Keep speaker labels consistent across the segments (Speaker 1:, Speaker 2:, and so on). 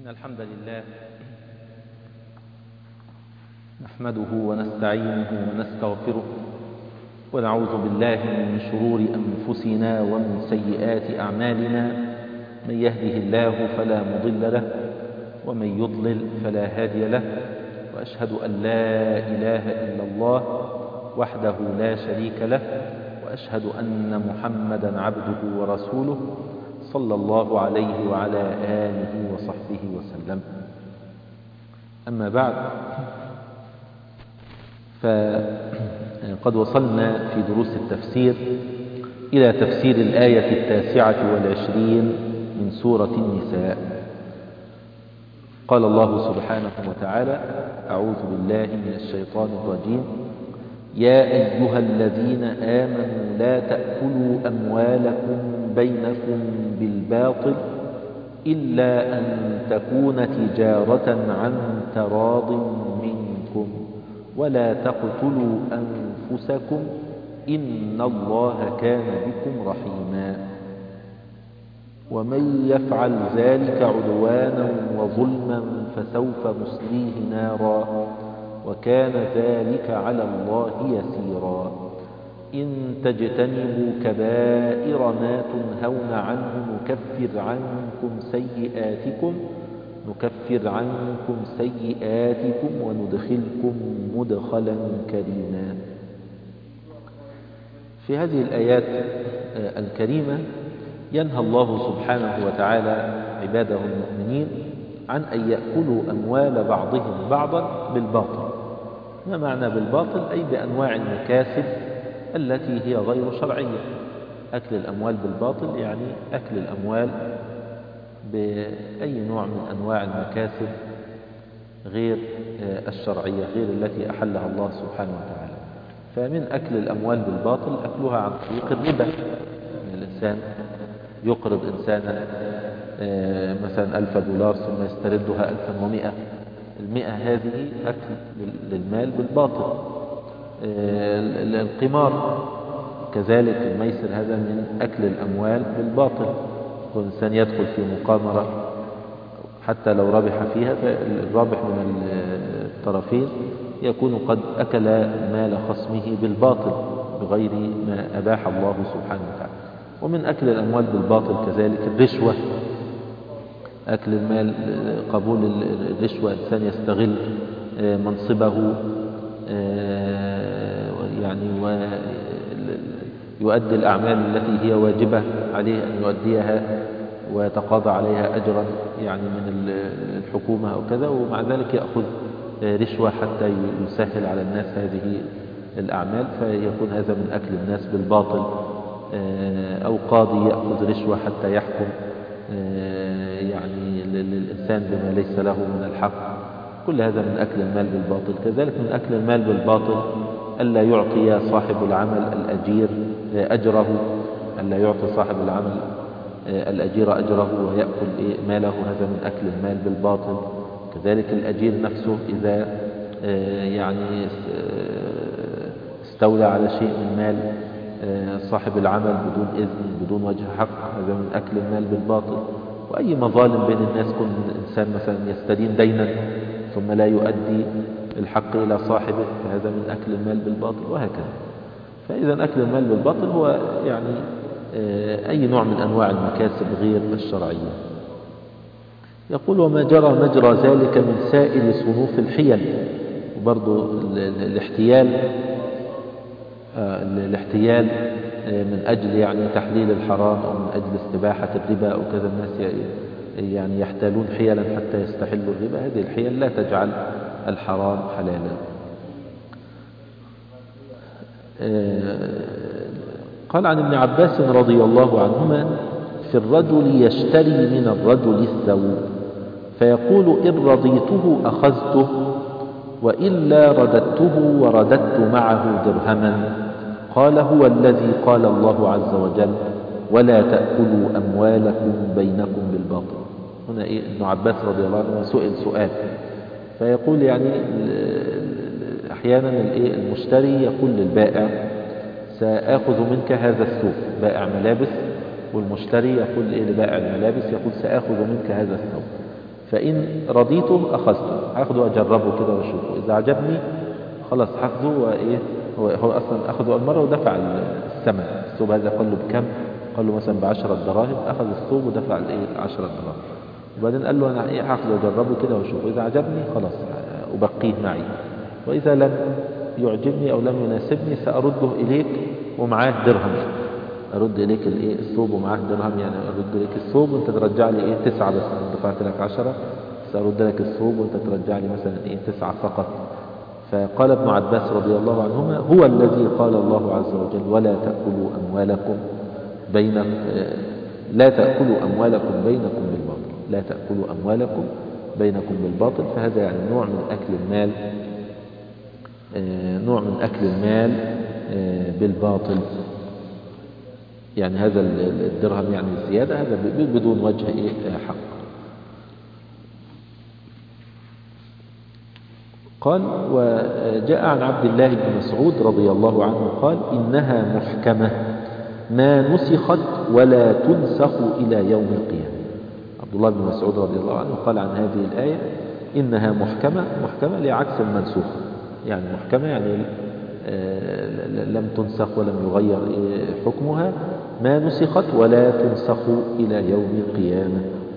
Speaker 1: إن الحمد لله نحمده ونستعينه ونستغفره ونعوذ بالله من شرور أنفسنا ومن سيئات أعمالنا. من يهده الله فلا مضل له ومن يضلل فلا هادي له، وأشهد أن لا إله إلا الله وحده لا شريك له، وأشهد أن محمدا عبده ورسوله صلى الله عليه وعلى آله وصحبه وسلم. أما بعد، فقد وصلنا في دروس التفسير إلى تفسير الآية 29 من سورة النساء. قال الله سبحانه وتعالى: أعوذ بالله من الشيطان الرجيم: يا أيها الذين آمنوا لا تأكلوا أموالكم بينكم بالباطل إلا أن تكون تجارة عن تراض منكم ولا تقتلوا أنفسكم إن الله كان بكم رحيما. ومن يفعل ذلك عدوانا وظلما فسوف نصليه نارا وكان ذلك على الله يسيرا. إن تجتنبوا كبائر ما تنهون عنه نكفر عنكم سيئاتكم وندخلكم مدخلا كريما. في هذه الآيات الكريمة ينهى الله سبحانه وتعالى عباده المؤمنين عن أن يأكلوا أموال بعضهم بعضا بالباطل. ما معنى بالباطل؟ أي بأنواع المكاسب التي هي غير شرعية. أكل الأموال بالباطل يعني أكل الأموال بأي نوع من أنواع المكاسب غير الشرعية، غير التي أحلها الله سبحانه وتعالى. فمن أكل الأموال بالباطل أكلها عن طريق الربا. الإنسان يقرض إنسانا مثلا $1000 ثم يستردها 1100. 100 هذه أكل للمال بالباطل. القمار كذلك، الميسر هذا من أكل الأموال بالباطل. والإنسان يدخل في مقامرة حتى لو ربح فيها، فالرابح من الطرفين يكون قد أكل مال خصمه بالباطل بغير ما أباح الله سبحانه وتعالى. ومن أكل الأموال بالباطل كذلك الرشوة. أكل المال، قبول الرشوة، إنسان يستغل منصبه يعني ويؤدي الأعمال التي هي واجبة عليه أن يؤديها ويتقاضى عليها أجرا يعني من الحكومة أو كذا، ومع ذلك يأخذ رشوة حتى يسهل على الناس هذه الأعمال، فيكون هذا من أكل الناس بالباطل. أو قاضي يأخذ رشوة حتى يحكم يعني للإنسان بما ليس له من الحق. كل هذا من أكل المال بالباطل. كذلك من أكل المال بالباطل ألا يعطي صاحب العمل الأجير أجره، ألا يعطي صاحب العمل الأجير أجره ويأكل ماله، هذا من أكل المال بالباطل. كذلك الأجير نفسه إذا يعني استولى على شيء من مال صاحب العمل بدون إذن بدون وجه حق، هذا من أكل المال بالباطل. وأي مظالم بين الناس، كل إنسان مثلا يستدين دينا ثم لا يؤدي الحق إلى صاحبه، فهذا من أكل المال بالباطل، وهكذا. فإذا أكل المال بالباطل هو يعني أي نوع من أنواع المكاسب غير الشرعية. يقول: وما جرى مجرى ذلك من سائر صنوف الحيل. وبرضو الاحتيال من أجل يعني تحليل الحرام أو من أجل استباحة الربا أو كذا، الناس يعني يحتالون حيلا حتى يستحلوا الربا. هذه الحيل لا تجعل الحرام حلالا. قال عن ابن عباس رضي الله عنهما: في الرجل يشتري من الرجل الثوب فيقول: إن رضيته أخذته وإلا رددته ورددت معه درهما. قال: هو الذي قال الله عز وجل: ولا تأكلوا أموالكم بينكم بالباطل. هنا ابن عباس رضي الله عنه سئل سؤال، فيقول يعني أحيانا المشتري يقول للبائع: سأخذ منك هذا الثوب. بائع ملابس، والمشتري يقول لبائع الملابس، يقول: سأخذ منك هذا الثوب. فإن رضيته أخذته، هاخده وأجربه كده وأشوفه، إذا عجبني خلاص هاخده. وإيه هو أصلا أخذه المرة ودفع الثمن. الثوب هذا قال له بكم؟ قال له مثلا ب10 دراهم، أخذ الثوب ودفع 10 دراهم. وبعدين قال له أنا هاخده وأجربه كده وأشوفه، إذا عجبني خلاص أبقيه معي، وإذا لم يعجبني أو لم يناسبني سأرده إليك ومعاه درهم. أرد إليك الثوب ومعاه درهم، يعني أرد إليك الثوب وأنت ترجع لي 9 بس، أنا دفعت لك 10، سأرد لك الثوب وأنت ترجع لي مثلا 9 فقط. فقال ابن عباس رضي الله عنهما: هو الذي قال الله عز وجل: ولا تأكلوا أموالكم لا تأكلوا أموالكم بينكم بالباطل، لا تأكلوا أموالكم بينكم بالباطل. فهذا يعني نوع من أكل المال، نوع من أكل المال بالباطل. يعني هذا الدرهم يعني الزيادة هذا بدون وجه حق. قال: وجاء عن عبد الله بن مسعود رضي الله عنه قال: إنها محكمة ما نسخت ولا تنسخ إلى يوم القيامة. عبد الله بن مسعود رضي الله عنه قال عن هذه الآية: إنها محكمة. محكمة لعكس المنسوخ، يعني محكمة يعني لم تنسخ ولم يغير حكمها، ما نسخت ولا تنسخ إلى يوم القيامة.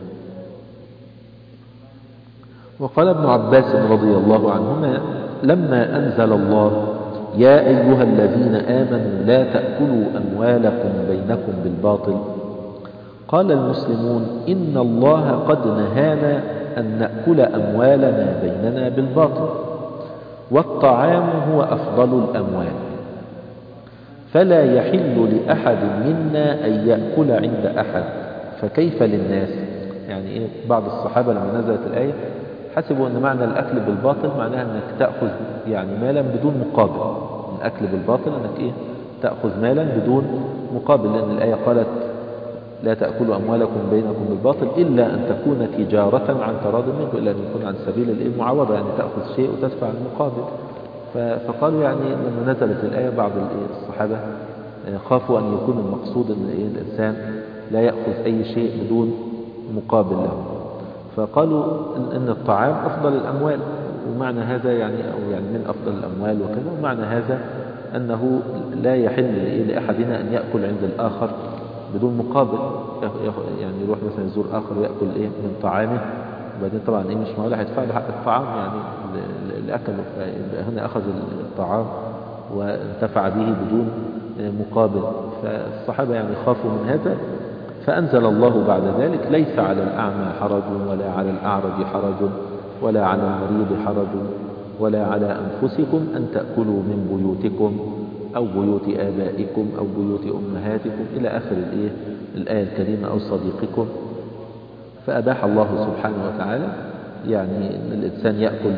Speaker 1: وقال ابن عباس رضي الله عنهما: لما أنزل الله: يا أيها الذين آمنوا لا تأكلوا أموالكم بينكم بالباطل، قال المسلمون: إن الله قد نهانا أن نأكل أموالنا بيننا بالباطل، والطعام هو أفضل الأموال، فلا يحل لأحد منا أن يأكل عند أحد، فكيف للناس؟ يعني بعض الصحابة لما نزلت الآية حسبوا أن معنى الأكل بالباطل معناها أنك تأخذ يعني مالا بدون مقابل. الأكل بالباطل أنك تأخذ مالا بدون مقابل، لأن الآية قالت: لا تأكلوا أموالكم بينكم بالباطل إلا أن تكون تجارة عن تراض منكم، إلا أن يكون عن سبيل المعاوضة، يعني تأخذ شيء وتدفع المقابل. فقالوا يعني لما نزلت الآية بعض الصحابة خافوا أن يكون المقصود أن الإنسان لا يأخذ أي شيء بدون مقابل له، فقالوا إن الطعام أفضل الأموال، ومعنى هذا يعني أو يعني من أفضل الأموال وكذا، ومعنى هذا أنه لا يحل لأحدنا أن يأكل عند الآخر بدون مقابل. يعني يروح مثلا يزور آخر ويأكل من طعامه، وبعدين طبعا مش معقول هيدفع له حق الطعام يعني اللي أكله، هنا أخذ الطعام وانتفع به بدون مقابل. فالصحابة يعني خافوا من هذا، فأنزل الله بعد ذلك: ليس على الأعمى حرج ولا على الأعرج حرج ولا على المريض حرج ولا على أنفسكم أن تأكلوا من بيوتكم أو بيوت آبائكم أو بيوت أمهاتكم إلى آخر الآية الكريمة، أو صديقكم. فأباح الله سبحانه وتعالى يعني أن الإنسان يأكل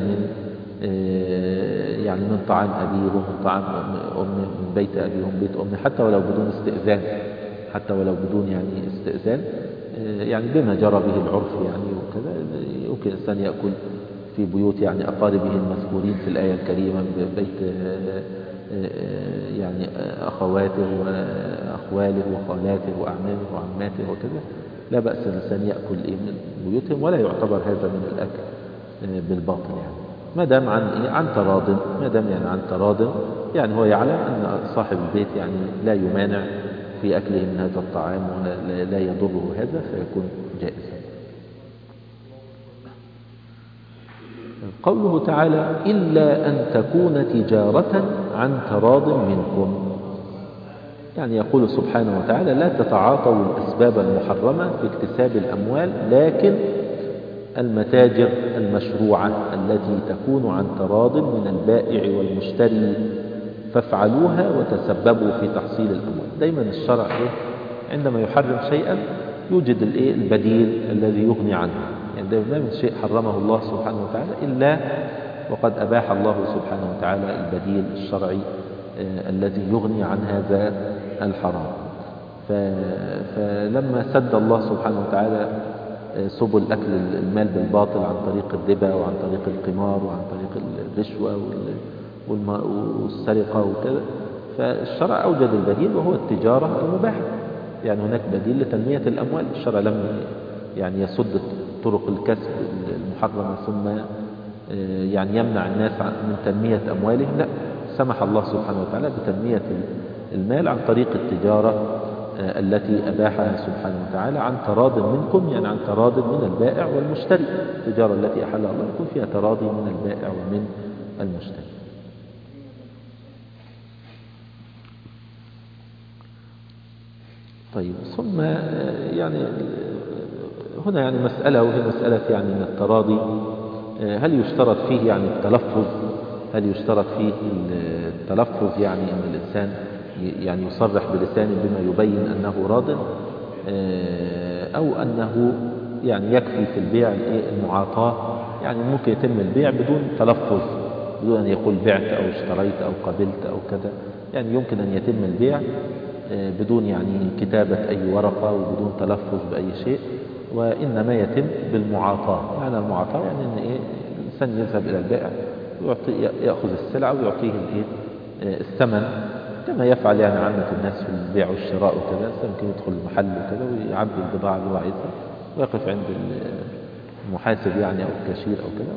Speaker 1: يعني من طعام أبيه ومن طعام أمه، من بيت أبيه ومن بيت أمه، حتى ولو بدون استئذان، حتى ولو بدون يعني استئذان، يعني بما جرى به العرف يعني وكذا. يمكن الإنسان يأكل في بيوت يعني أقاربه المذكورين في الآية الكريمة، بيت يعني أخواته وأخواله وخالاته وأعمامه وعماته وكذا، لا بأس الإنسان يأكل من بيوتهم، ولا يعتبر هذا من الأكل بالباطل، يعني ما دام عن تراض، ما دام يعني عن تراض، يعني هو يعلم أن صاحب البيت يعني لا يمانع في أكله من هذا الطعام ولا يضره هذا، فيكون جائزا. قوله تعالى: إلا أن تكون تجارة عن تراض منكم، يعني يقول سبحانه وتعالى: لا تتعاطوا الأسباب المحرمة في اكتساب الأموال، لكن المتاجر المشروعة التي تكون عن تراض من البائع والمشتري فافعلوها وتسببوا في تحصيل الأموال. دايما الشرع عندما يحرم شيئا يوجد البديل الذي يغني عنه، يعني دائما شيء حرمه الله سبحانه وتعالى إلا وقد أباح الله سبحانه وتعالى البديل الشرعي الذي يغني عن هذا الحرام. فلما سد الله سبحانه وتعالى سبل أكل المال بالباطل عن طريق الربا وعن طريق القمار وعن طريق الرشوة والسرقة وكذا، فالشرع أوجد البديل وهو التجارة المباحة، يعني هناك بديل لتنمية الأموال. الشرع لم يعني يسد طرق الكسب المحرمة ثم يعني يمنع الناس من تنمية أموالهم. لا، سمح الله سبحانه وتعالى بتنمية المال عن طريق التجارة التي أباحها سبحانه وتعالى عن تراض منكم، يعني عن تراض من البائع والمشتري. التجارة التي أحلها الله يكون فيها تراضي من البائع ومن المشتري. طيب، ثم يعني هنا يعني مسألة، وهي مسألة يعني من التراضي. هل يشترط فيه يعني التلفظ؟ هل يشترط فيه التلفظ يعني أن الإنسان يعني يصرح بلسانه بما يبين أنه راض، أو أنه يعني يكفي في البيع المعاطاة؟ يعني ممكن يتم البيع بدون تلفظ، بدون أن يقول بعت أو اشتريت أو قبلت أو كذا. يعني يمكن أن يتم البيع بدون يعني كتابة أي ورقة وبدون تلفظ بأي شيء، وإنما يتم بالمعاطاة. يعني المعاطاة يعني أن الإنسان يذهب إلى البائع يأخذ السلعة ويعطيه الثمن، كما يفعل يعني عامة الناس في البيع والشراء وكذا. ممكن يدخل المحل وكذا ويعبي البضاعة اللي هو عايزها ويقف عند المحاسب يعني أو الكاشير أو كذا،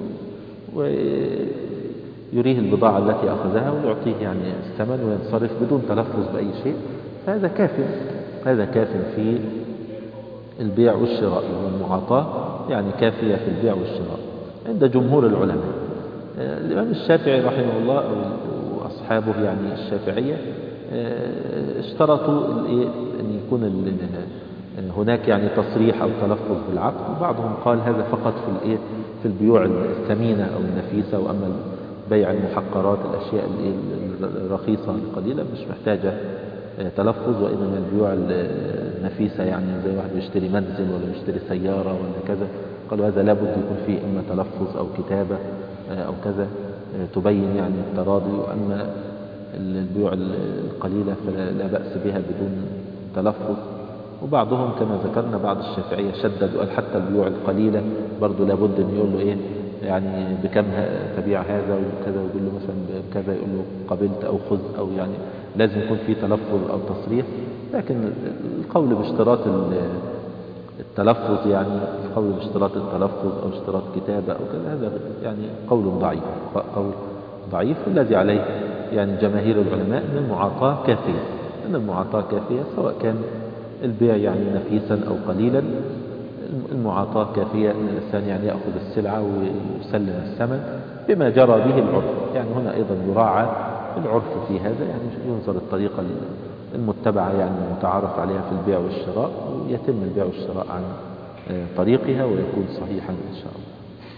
Speaker 1: ويريه البضاعة التي أخذها ويعطيه يعني الثمن وينصرف بدون تلفظ بأي شيء. هذا كاف، هذا كاف في البيع والشراء، والمعاطاة يعني كافية في البيع والشراء عند جمهور العلماء. الإمام الشافعي رحمه الله وأصحابه يعني الشافعية اشترطوا أن يكون هناك يعني تصريح أو تلفظ بالعقد، وبعضهم قال هذا فقط في البيوع الثمينة أو النفيسة، وأما بيع المحقرات الأشياء الرخيصة القليلة مش محتاجة تلفظ. وإنما البيوع النفيسة يعني زي واحد يشتري منزل ولا يشتري سيارة ولا كذا، قالوا هذا لابد يكون فيه إما تلفظ أو كتابة أو كذا تبين يعني التراضي. وأما البيوع القليلة فلا بأس بها بدون تلفظ. وبعضهم كما ذكرنا بعض الشافعية شدد وقال حتى البيوع القليلة برضو لابد أن يقول له يعني بكم تبيع هذا وكذا، ويقول له مثلا بكذا، يقول له قبلت أو خذ، أو يعني لازم يكون فيه تلفظ أو تصريح. لكن القول باشتراط التلفظ، يعني القول باشتراط التلفظ أو اشتراط كتابة أو كذا، هذا يعني قول ضعيف، قول ضعيف. الذي عليه يعني جماهير العلماء أن المعاطاة كافية، أن المعاطاة كافية سواء كان البيع يعني نفيسا أو قليلا. المعاطاة كافية أن الإنسان يعني يأخذ السلعة ويسلم الثمن بما جرى به العرف. يعني هنا أيضا يراعى العرف في هذا، يعني ينظر الطريقة المتبعة يعني المتعارف عليها في البيع والشراء، ويتم البيع والشراء عن طريقها ويكون صحيحا إن شاء الله.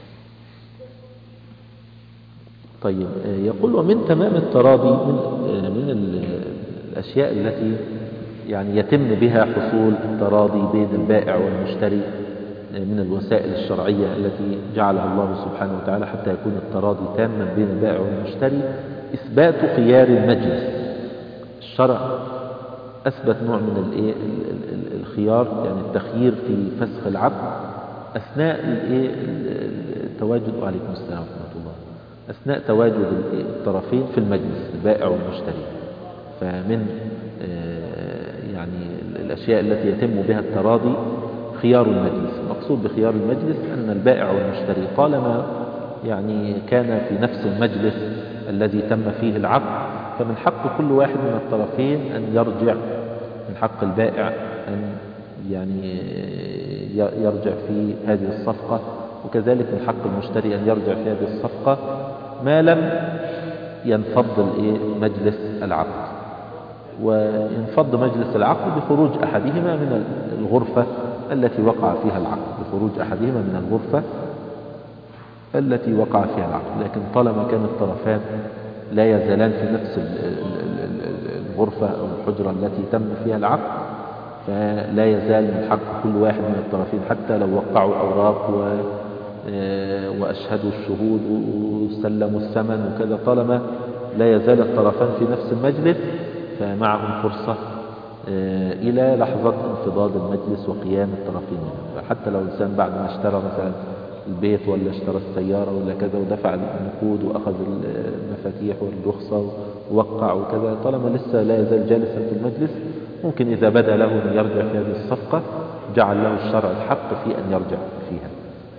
Speaker 1: طيب، يقول ومن تمام التراضي من الأشياء التي يعني يتم بها حصول التراضي بين البائع والمشتري، من الوسائل الشرعية التي جعلها الله سبحانه وتعالى حتى يكون التراضي تاما بين البائع والمشتري، إثبات خيار المجلس. الشرع أثبت نوع من الخيار، يعني التخيير في فسخ العقد أثناء التواجد. وعليكم السلام ورحمة الله. أثناء تواجد الطرفين في المجلس، البائع والمشتري. فمن يعني الأشياء التي يتم بها التراضي خيار المجلس. المقصود بخيار المجلس أن البائع والمشتري طالما يعني كان في نفس المجلس الذي تم فيه العقد، فمن حق كل واحد من الطرفين أن يرجع. من حق البائع أن يعني يرجع في هذه الصفقة، وكذلك من حق المشتري أن يرجع في هذه الصفقة ما لم ينفض مجلس العقد. وينفض مجلس العقد بخروج أحدهما من الغرفة التي وقع فيها العقد، بخروج أحدهما من الغرفة التي وقع فيها العقد. لكن طالما كان الطرفان لا يزالان في نفس الغرفة أو الحجرة التي تم فيها العقد، فلا يزال من حق كل واحد من الطرفين حتى لو وقعوا أوراق وأشهدوا الشهود وسلموا الثمن وكذا، طالما لا يزال الطرفان في نفس المجلس فمعهم فرصة إلى لحظة انفضاض المجلس وقيام الطرفين منه. حتى لو الإنسان بعد ما اشترى مثلا البيت ولا اشترى السيارة ولا كذا ودفع النقود وأخذ المفاتيح والرخصة ووقع وكذا، طالما لسه لا يزال جالسا في المجلس، ممكن إذا بدا له أن يرجع في هذه الصفقة جعل له الشرع الحق في أن يرجع فيها.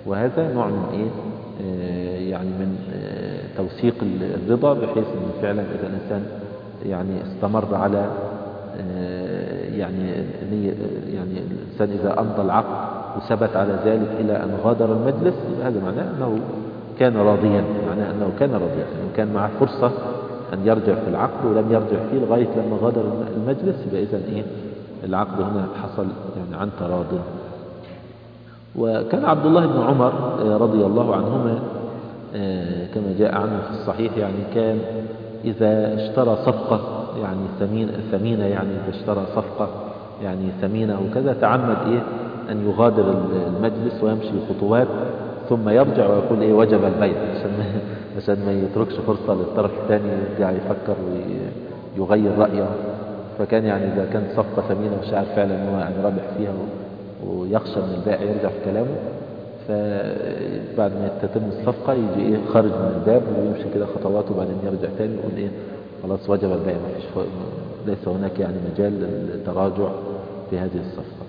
Speaker 1: وهذا نوع من إيه يعني من توثيق الرضا، بحيث أن فعلا إذا الإنسان يعني استمر على يعني الإنسان إذا أمضى العقد وثبت على ذلك إلى أن غادر المجلس، هذا معناه أنه كان راضيا، معناه أنه كان راضيا، أنه كان معه فرصة أن يرجع في العقد ولم يرجع فيه لغاية لما غادر المجلس، يبقى إذن إيه العقد هنا حصل يعني عن تراض. وكان عبد الله بن عمر رضي الله عنهما كما جاء عنه في الصحيح، يعني كان إذا اشترى صفقة يعني ثمينة، يعني إذا اشترى صفقة يعني ثمينة وكذا، تعمد إيه أن يغادر المجلس ويمشي خطوات ثم يرجع ويقول إيه وجب البيع، عشان ما يتركش فرصة للطرف الثاني يرجع يفكر ويغير رأيه. فكان يعني إذا كانت صفقة ثمينة وشعر فعلا أنه يعني رابح فيها ويخشى من البائع يرجع في كلامه، فبعد ما تتم الصفقة يجي إيه خارج من الباب ويمشي كده خطوات وبعدين يرجع تاني ويقول إيه خلاص وجب البيع، ليس هناك يعني مجال للتراجع في هذه الصفقة.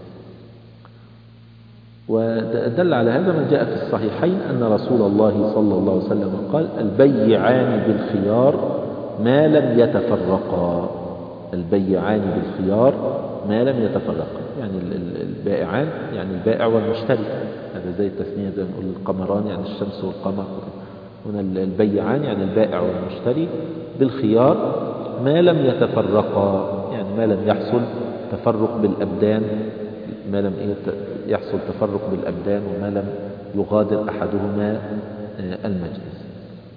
Speaker 1: ودل على هذا ما جاء في الصحيحين أن رسول الله صلى الله عليه وسلم قال البيعان بالخيار ما لم يتفرقا. البيعان بالخيار ما لم يتفرقا، يعني البائعان يعني البائع والمشتري، هذا زي التسمية زي ما نقول القمران يعني الشمس والقمر. هنا البيعان يعني البائع والمشتري بالخيار ما لم يتفرقا، يعني ما لم يحصل تفرق بالأبدان، ما لم يحصل تفرق بالأبدان وما لم يغادر أحدهما المجلس.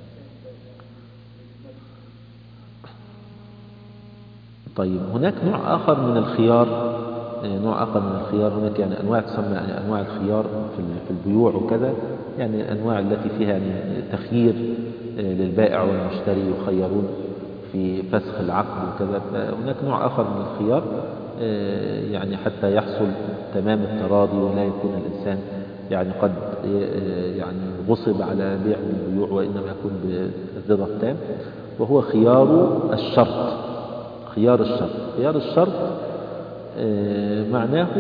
Speaker 1: طيب هناك نوع آخر من الخيار، هناك يعني أنواع تسمى يعني أنواع الخيار في البيوع وكذا، يعني الأنواع التي فيها يعني تخيير للبائع والمشتري يخيرون في فسخ العقد وكذا. فهناك نوع آخر من الخيار يعني حتى يحصل تمام التراضي ولا يكون الإنسان يعني قد يعني غصب على بيع من البيوع، وإنما يكون بالرضا التام، وهو خيار الشرط. خيار الشرط معناه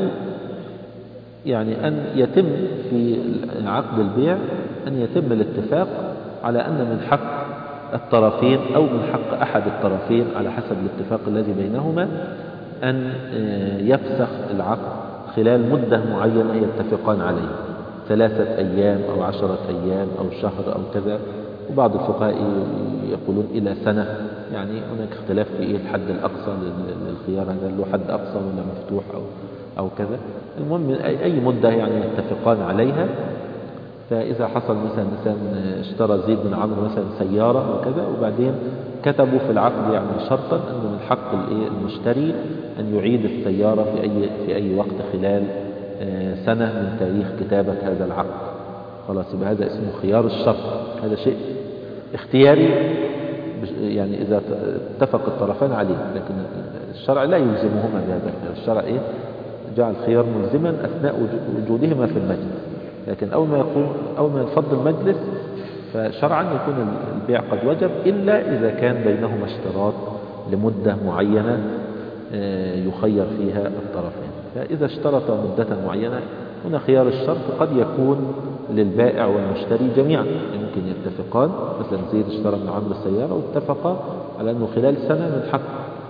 Speaker 1: يعني أن يتم في عقد البيع أن يتم الاتفاق على أن من حق الطرفين أو من حق أحد الطرفين على حسب الاتفاق الذي بينهما أن يفسخ العقد خلال مدة معينة يتفقان عليه، 3 أيام أو 10 أيام أو شهر أو كذا. وبعض الفقهاء يقولون إلى سنة، يعني هناك اختلاف في الحد الأقصى للخيار، هذا له حد أقصى ولا مفتوح أو كذا. المهم أي مدة يعني يتفقان عليها. فإذا حصل مثلا اشترى زيد بن عمرو مثلا سيارة وكذا، وبعدين كتبوا في العقد يعني شرطا أن من حق المشتري أن يعيد السيارة في أي وقت خلال سنة من تاريخ كتابة هذا العقد، خلاص يبقى هذا اسمه خيار الشرط. هذا شيء اختياري يعني إذا اتفق الطرفان عليه، لكن الشرع لا يلزمهما بهذا الخيار. الشرع جعل الخيار ملزما أثناء وجودهما في المجلس، لكن أول ما ينفض المجلس فشرعا يكون البيع قد وجب، إلا إذا كان بينهما اشتراط لمدة معينة يخير فيها الطرفين. فإذا اشترط مدة معينة هنا خيار الشرط قد يكون للبائع والمشتري جميعا، يمكن يتفقان، مثلا زيد اشترى من عمرو السيارة واتفقا على أنه خلال سنة من حق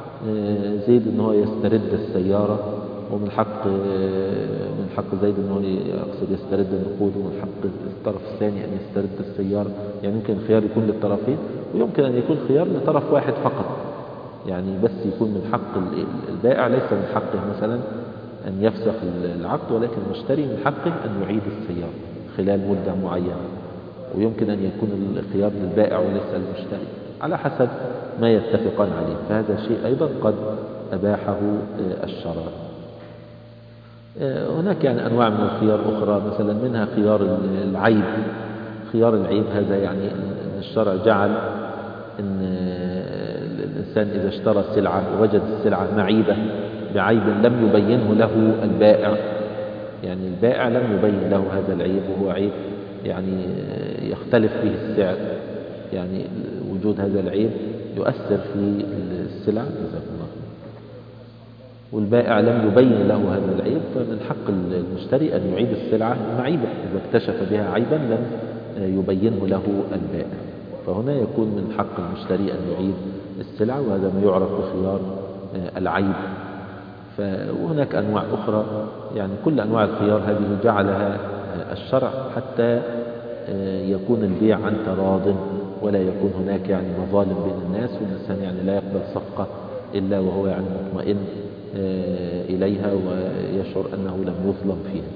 Speaker 1: زيد أنه يسترد السيارة، ومن حق زيد أنه يسترد النقود، ومن حق الطرف الثاني أن يسترد السيارة. يعني يمكن الخيار يكون للطرفين، ويمكن أن يكون خيار لطرف واحد فقط، يعني بس يكون من حق البائع، ليس من حقه مثلا أن يفسخ العقد، ولكن المشتري من حقه أن يعيد السيارة خلال مدة معينة. ويمكن أن يكون الخيار للبائع وليس المشتري على حسب ما يتفقان عليه. فهذا شيء أيضا قد أباحه الشرع. هناك يعني أنواع من الخيار أخرى، مثلا منها خيار العيب. خيار العيب هذا يعني أن الشرع جعل أن الإنسان إذا اشترى سلعة ووجد السلعة معيبة بعيب لم يبينه له البائع، يعني البائع لم يبين له هذا العيب، وهو عيب يعني يختلف فيه السعر، يعني وجود هذا العيب يؤثر في السلع. جزاكم الله خير. والبائع لم يبين له هذا العيب، فمن حق المشتري أن يعيد السلعة المعيبة. إذا اكتشف بها عيبا لم يبينه له البائع، فهنا يكون من حق المشتري أن يعيد السلعة، وهذا ما يعرف بخيار العيب. وهناك أنواع أخرى، يعني كل أنواع الخيار هذه جعلها الشرع حتى يكون البيع عن تراض، ولا يكون هناك يعني مظالم بين الناس، والإنسان يعني لا يقبل صفقة إلا وهو يعني مطمئن إليها ويشعر أنه لم يظلم فيها.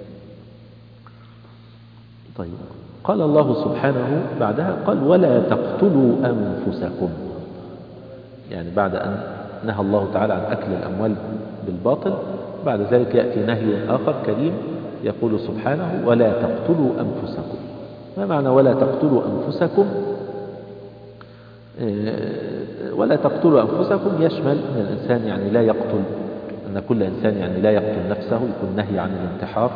Speaker 1: طيب، قال الله سبحانه بعدها قال ولا تقتلوا أنفسكم، يعني بعد أن نهى الله تعالى عن أكل الأموال بالباطل، بعد ذلك يأتي نهي آخر كريم يقول سبحانه ولا تقتلوا أنفسكم. ما معنى ولا تقتلوا أنفسكم؟ ولا تقتلوا أنفسكم يشمل أن الإنسان يعني لا يقتل، أن كل إنسان يعني لا يقتل نفسه، يكون نهي عن الانتحار.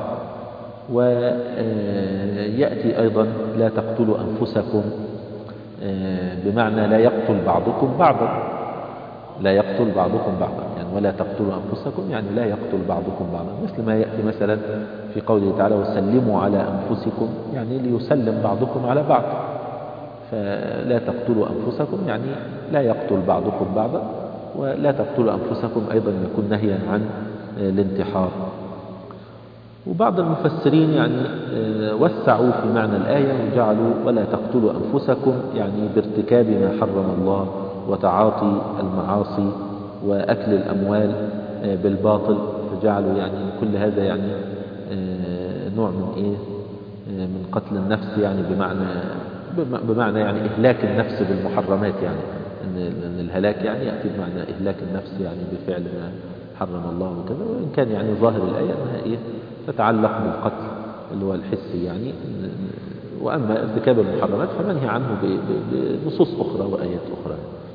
Speaker 1: ويأتي أيضا لا تقتلوا أنفسكم بمعنى لا يقتل بعضكم بعضا، لا يقتل بعضكم بعضا، يعني ولا تقتلوا أنفسكم يعني لا يقتل بعضكم بعضا، مثل ما يأتي مثلا في قوله تعالى وسلموا على أنفسكم، يعني ليسلم بعضكم على بعض. فلا تقتلوا أنفسكم يعني لا يقتل بعضكم بعضا، ولا تقتلوا أنفسكم أيضا يكون نهيا عن الانتحار. وبعض المفسرين يعني وسعوا في معنى الآية وجعلوا ولا تقتلوا أنفسكم يعني بارتكاب ما حرم الله وتعاطي المعاصي وأكل الأموال بالباطل، فجعلوا يعني كل هذا يعني نوع من من قتل النفس، يعني بمعنى يعني إهلاك النفس بالمحرمات، يعني أن الهلاك يعني يأتي بمعنى إهلاك النفس يعني بفعل ما حرم الله وكذا. وإن كان يعني ظاهر الآية أنها تتعلق بالقتل اللي هو الحسي يعني، وأما ارتكاب المحرمات فمنهي عنه بنصوص أخرى وآيات أخرى.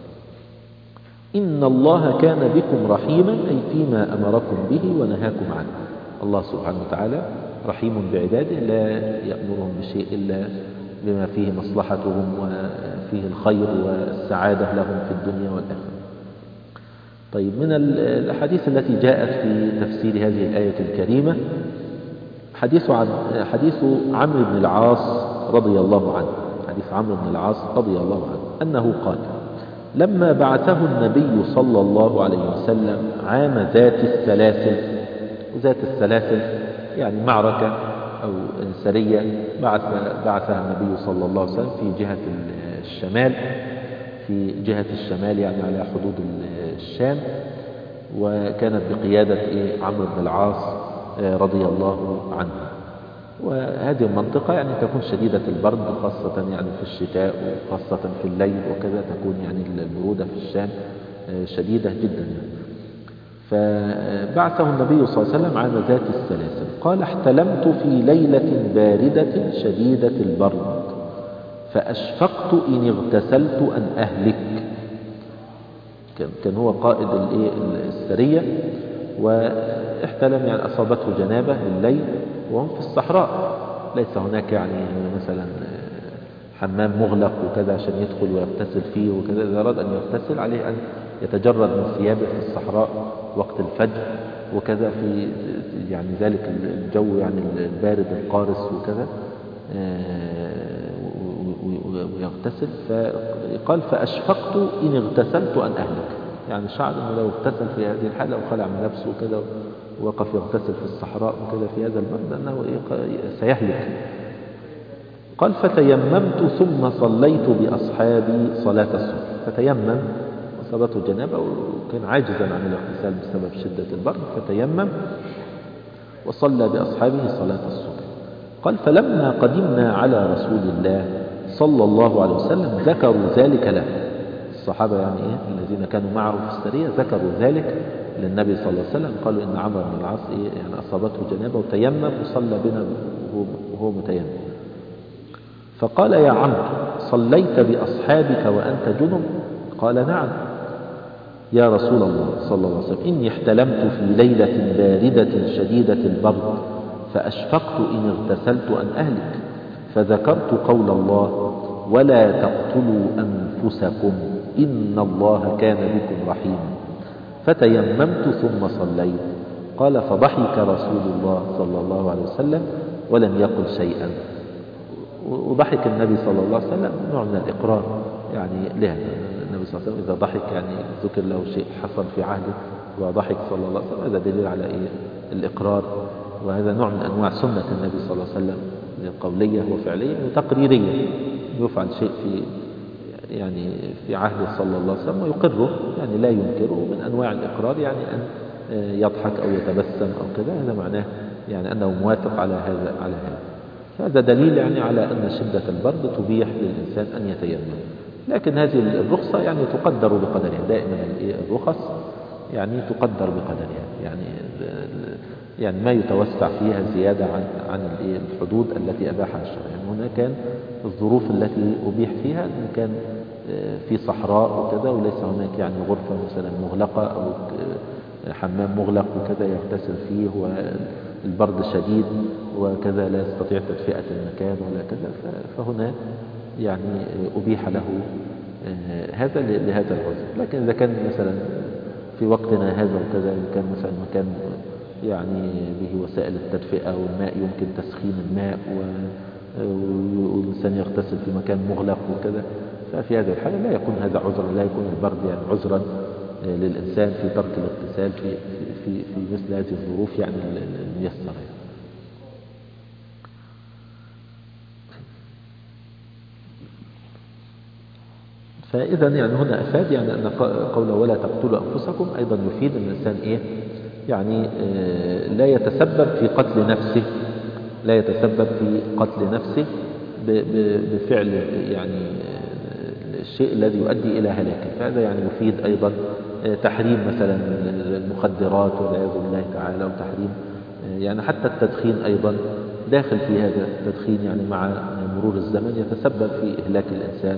Speaker 1: إن الله كان بكم رحيما أي فيما أمركم به ونهاكم عنه. الله سبحانه وتعالى رحيم بعباده، لا يأمرهم بشيء إلا بما فيه مصلحتهم وفيه الخير والسعادة لهم في الدنيا والآخرة. طيب، من الأحاديث التي جاءت في تفسير هذه الآية الكريمة حديث عمرو بن العاص رضي الله عنه، حديث عمرو بن العاص رضي الله عنه أنه قال لما بعثه النبي صلى الله عليه وسلم عام ذات السلاسل، وذات السلاسل يعني معركة أو سرية بعثها النبي صلى الله عليه وسلم في جهة الشمال، يعني على حدود الشام، وكانت بقيادة عمرو بن العاص رضي الله عنه. وهذه المنطقة يعني تكون شديدة البرد خاصة يعني في الشتاء، وخاصة في الليل وكذا تكون يعني البرودة في الشام شديدة جدا يعني. فبعثه النبي صلى الله عليه وسلم عام ذات السلاسل قال احتلمت في ليلة باردة شديدة البرد فأشفقت إن اغتسلت أن أهلك. كان هو قائد السرية، واحتلم يعني أصابته جنابة بالليل وهم في الصحراء، ليس هناك يعني مثلا حمام مغلق وكذا عشان يدخل ويغتسل فيه وكذا. إذا أراد أن يغتسل عليه أن يتجرد من ثيابه في الصحراء وقت الفجر وكذا، في يعني ذلك الجو يعني البارد القارس وكذا، ويغتسل. فقال فأشفقت إن اغتسلت أن أهلك، يعني شعر أنه لو اغتسل في هذه الحالة وخلع من نفسه وكذا ووقف يغتسل في الصحراء وكذا في هذا البرد أنه سيهلك. قال فتيممت ثم صليت بأصحابي صلاة الصبح. فتيمم، أصابته جنابة وكان عاجزا عن الاغتسال بسبب شدة البرد، فتيمم وصلى بأصحابه صلاة الصبح. قال فلما قدمنا على رسول الله صلى الله عليه وسلم ذكروا ذلك له، الصحابة يعني الذين كانوا معه في السرية ذكروا ذلك للنبي صلى الله عليه وسلم، قالوا إن عمرو بن العاص يعني أصابته جنابة وتيمم وصلى بنا وهو متيمم. فقال يا عمرو صليت بأصحابك وأنت جنب؟ قال نعم يا رسول الله صلى الله عليه وسلم، إني احتلمت في ليلة باردة شديدة البرد فأشفقت إن اغتسلت أن أهلك، فذكرت قول الله ولا تقتلوا أنفسكم إن الله كان بكم رحيما، فتيممت ثم صليت. قال فضحك رسول الله صلى الله عليه وسلم ولم يقل شيئا. وضحك النبي صلى الله عليه وسلم نوع من الإقرار يعني لها. النبي صلى الله عليه وسلم إذا ضحك يعني ذكر له شيء حصل في عهده وضحك صلى الله عليه وسلم، هذا دليل على الإقرار. وهذا نوع من أنواع سنة النبي صلى الله عليه وسلم، قولية وفعلية وتقريرية. يفعل شيء في عهده صلى الله عليه وسلم ويقره، يعني لا ينكره، من أنواع الإقرار يعني أن يضحك أو يتبسم أو كذا، هذا معناه يعني أنه موافق على هذا. هذا دليل يعني على أن شدة البرد تبيح للإنسان أن يتيمم. لكن هذه الرخصة يعني تقدر بقدرها، دائما الرخص يعني تقدر بقدرها، يعني ما يتوسع فيها زيادة عن الحدود التي أباحها الشرع. يعني هنا كان الظروف التي أبيح فيها إن كان في صحراء وكذا، وليس هناك يعني غرفة مثلا مغلقة أو حمام مغلق وكذا يغتسل فيه، والبرد شديد وكذا لا يستطيع تدفئة المكان ولا كذا، فهنا يعني أبيح له هذا لهذا العذر. لكن إذا كان مثلا في وقتنا هذا وكذا، كان مثلا مكان يعني به وسائل التدفئة والماء يمكن تسخين الماء والإنسان يغتسل في مكان مغلق وكذا، ففي هذه الحالة لا يكون هذا عذرا، لا يكون البرد يعني عذرا للإنسان في ترك الاغتسال في مثل هذه الظروف يعني الميسرة. فإذا يعني هنا أفاد يعني أن قوله ولا تقتلوا أنفسكم أيضا يفيد أن الإنسان يعني لا يتسبب في قتل نفسه، لا يتسبب في قتل نفسه بفعل يعني الشيء الذي يؤدي إلى هلاكه. فهذا يعني يفيد أيضا تحريم مثلا المخدرات والعياذ بالله تعالى، وتحريم يعني حتى التدخين أيضا داخل في هذا. التدخين يعني مع مرور الزمن يتسبب في إهلاك الإنسان،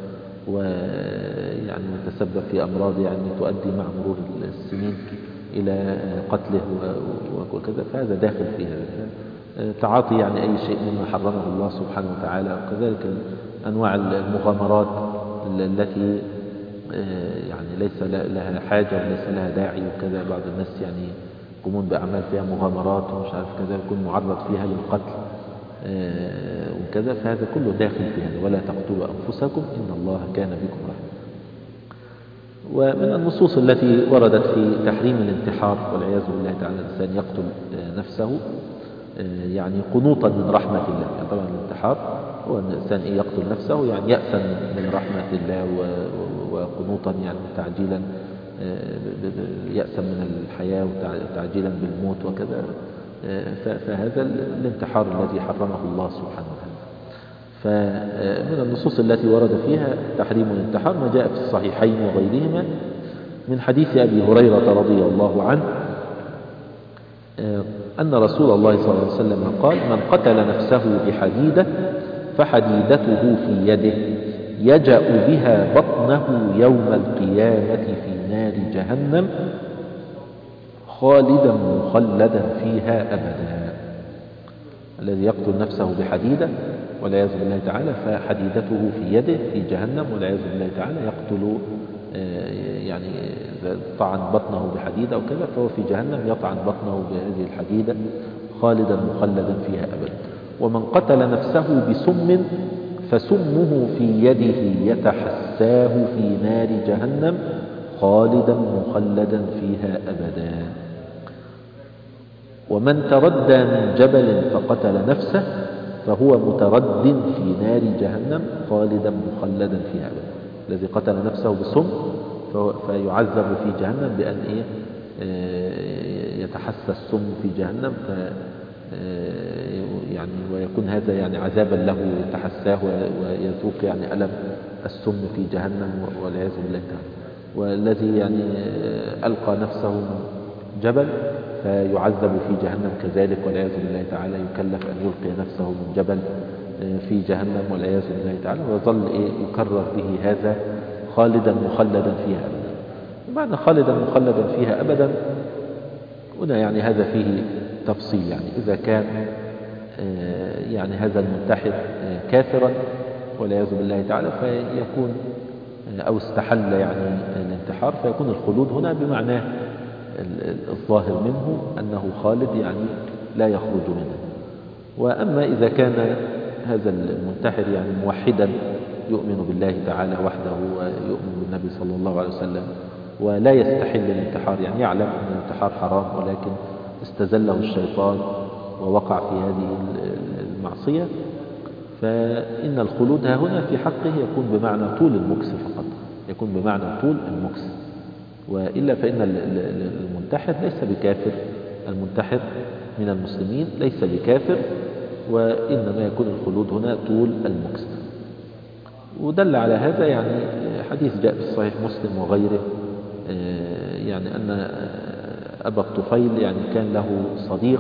Speaker 1: ويعني يتسبب في أمراض يعني تؤدي مع مرور السنين إلى قتله وكذا، فهذا داخل في هذا. تعاطي يعني أي شيء مما حرمه الله سبحانه وتعالى، وكذلك أنواع المغامرات التي يعني ليس لها حاجة وليس لها داعي وكذا. بعض الناس يعني يقومون بأعمال فيها مغامرات ومش عارف كذا، يكون معرض فيها للقتل وكذا، فهذا كله داخل في هذا. ولا تقتلوا أنفسكم إن الله كان بكم رحيما. ومن النصوص التي وردت في تحريم الانتحار والعياذ بالله تعالى الإنسان يقتل نفسه يعني قنوطا من رحمة الله. يعني طبعا الانتحار هو أن الإنسان يقتل نفسه يعني يأسا من رحمة الله وقنوطا يعني تعجيلا يأسا من الحياة وتعجيلا بالموت وكذا. فهذا الانتحار الذي حرمه الله سبحانه وتعالى. فمن النصوص التي ورد فيها تحريم الانتحار ما جاء في الصحيحين وغيرهما من حديث أبي هريرة رضي الله عنه أن رسول الله صلى الله عليه وسلم قال: من قتل نفسه بحديدة فحديدته في يده يجأ بها بطنه يوم القيامة في نار جهنم خالدا مخلدا فيها أبدا. الذي يقتل نفسه بحديدة والعياذ بالله تعالى فحديدته في يده في جهنم والعياذ بالله تعالى، يقتل يعني طعن بطنه بحديدة وكذا، فهو في جهنم يطعن بطنه بهذه الحديدة خالدا مخلدا فيها أبدا. ومن قتل نفسه بسم فسمه في يده يتحساه في نار جهنم خالدا مخلدا فيها أبدا. ومن تردى من جبل فقتل نفسه فهو مترد في نار جهنم خالدا مخلدا فيها أبدا. الذي قتل نفسه بسم فيعذب في جهنم بأن يتحسى السم في جهنم، يعني ويكون هذا يعني عذابا له يتحساه ويذوق يعني ألم السم في جهنم والعياذ بالله تعالى. والذي يعني ألقى نفسه من جبل فيعذب في جهنم كذلك والعياذ بالله تعالى، يكلف أن يلقي نفسه من جبل في جهنم والعياذ بالله تعالى، ويظل يكرر به هذا خالدا مخلدا فيها أبدا. بمعنى خالدا مخلدا فيها أبدا هنا يعني هذا فيه تفصيل. يعني إذا كان يعني هذا المنتحر كافرا والعياذ بالله تعالى فيكون أو استحل يعني الانتحار، فيكون الخلود هنا بمعناه الظاهر منه أنه خالد يعني لا يخرج منه. وأما إذا كان هذا المنتحر يعني موحدا يؤمن بالله تعالى وحده ويؤمن بالنبي صلى الله عليه وسلم ولا يستحل الانتحار، يعني يعلم أن الانتحار حرام ولكن استزله الشيطان ووقع في هذه المعصية، فإن الخلود هنا في حقه يكون بمعنى طول المكس فقط، يكون بمعنى طول المكس. وإلا فإن المنتحر ليس بكافر، المنتحر من المسلمين ليس بكافر، وإنما يكون الخلود هنا طول المكس. ودل على هذا يعني حديث جاء في صحيح مسلم وغيره، يعني أن أبا الطفيل يعني كان له صديق.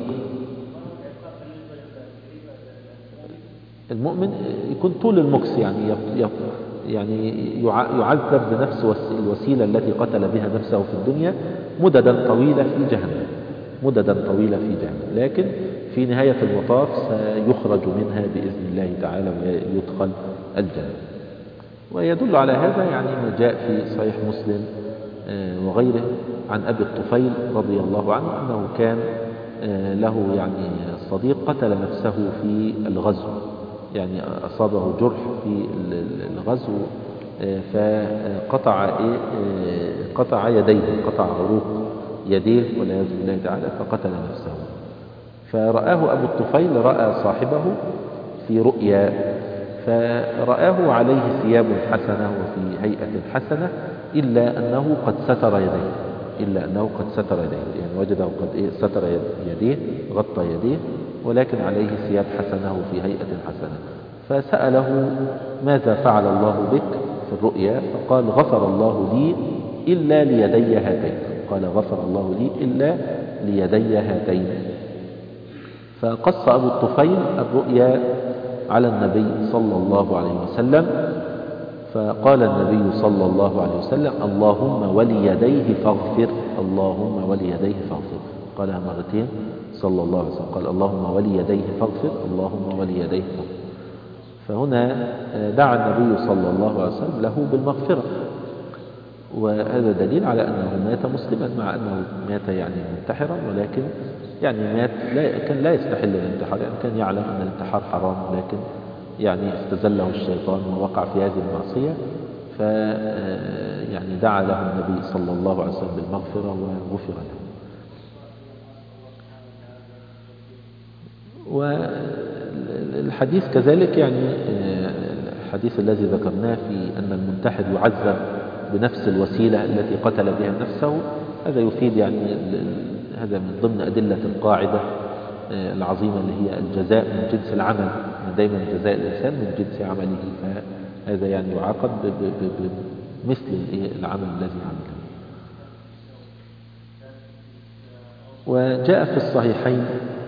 Speaker 1: المؤمن يكون طول المكس يعني يعذب بنفس الوسيلة التي قتل بها نفسه في الدنيا مددا طويلة في جهنم، مددا طويلة في جهنم، لكن في نهاية المطاف سيخرج منها بإذن الله تعالى ويدخل الجنة. ويدل على هذا يعني ما جاء في صحيح مسلم وغيره عن أبي الطفيل رضي الله عنه أنه كان له يعني صديق قتل نفسه في الغزو، يعني أصابه جرح في الغزو فقطع قطع يديه، قطع عروق يديه والعياذ بالله تعالى، فقتل نفسه. فرآه أبو الطفيل، رأى صاحبه في رؤيا، فرآه عليه ثياب حسنة وفي هيئة حسنة إلا أنه قد ستر يديه، يعني وجده قد ستر يديه، غطى يديه، ولكن عليه ثياب حسنة وفي هيئة حسنة. فسأله ماذا فعل الله بك في الرؤيا؟ فقال غفر الله لي إلا ليدي هاتين، قال غفر الله لي إلا ليدي هاتين. فقص أبو الطفيل الرؤيا على النبي صلى الله عليه وسلم، فقال النبي صلى الله عليه وسلم اللهم وليديه فاغفر، اللهم وليديه فاغفر، قالها مرتين صلى الله عليه وسلم، قال اللهم وليديه فاغفر، اللهم وليديه فاغفر. فهنا دعا النبي صلى الله عليه وسلم له بالمغفرة، وهذا دليل على أنه مات مسلما مع أنه مات يعني منتحرا، ولكن يعني مات كان لا يستحل الانتحار، يعني كان يعلم أن الانتحار حرام، لكن يعني استزله الشيطان ووقع في هذه المعصية، يعني دعا له النبي صلى الله عليه وسلم بالمغفرة وغفر له. والحديث كذلك يعني الحديث الذي ذكرناه في أن المنتحر يعذب بنفس الوسيلة التي قتل بها نفسه، هذا يفيد يعني هذا من ضمن أدلة القاعدة العظيمة اللي هي الجزاء من جنس العمل، دائما جزاء الإنسان من جنس عمله، فهذا يعني يعاقب بمثل العمل الذي عمله. وجاء في الصحيحين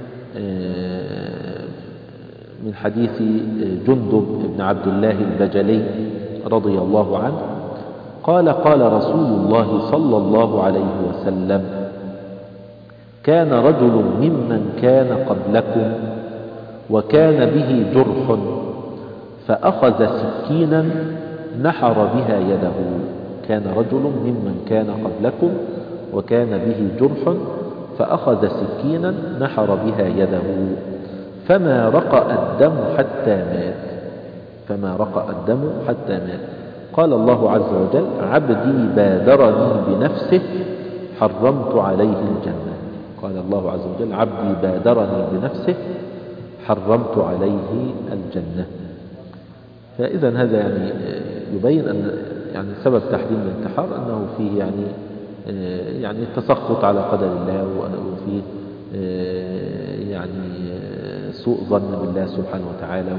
Speaker 1: من حديث جندب بن عبد الله البجلي رضي الله عنه قال قال رسول الله صلى الله عليه وسلم كان رجل ممن كان قبلكم وكان به جرح فأخذ سكينا نحر بها يده. كان رجل ممن كان قبلكم وكان به جرح فأخذ سكينا نحر بها يده فما رقأ الدم حتى مات، فما رقأ الدم حتى مات. قال الله عز وجل عبدي بادرني بنفسه حرمت عليه الجنة. قال الله عز وجل عبدي بادرني بنفسه حرمت عليه الجنة. فإذا هذا يعني يبين أن يعني سبب تحريم الانتحار أنه فيه يعني التسخط على قدر الله، وفيه يعني سوء ظن بالله سبحانه وتعالى،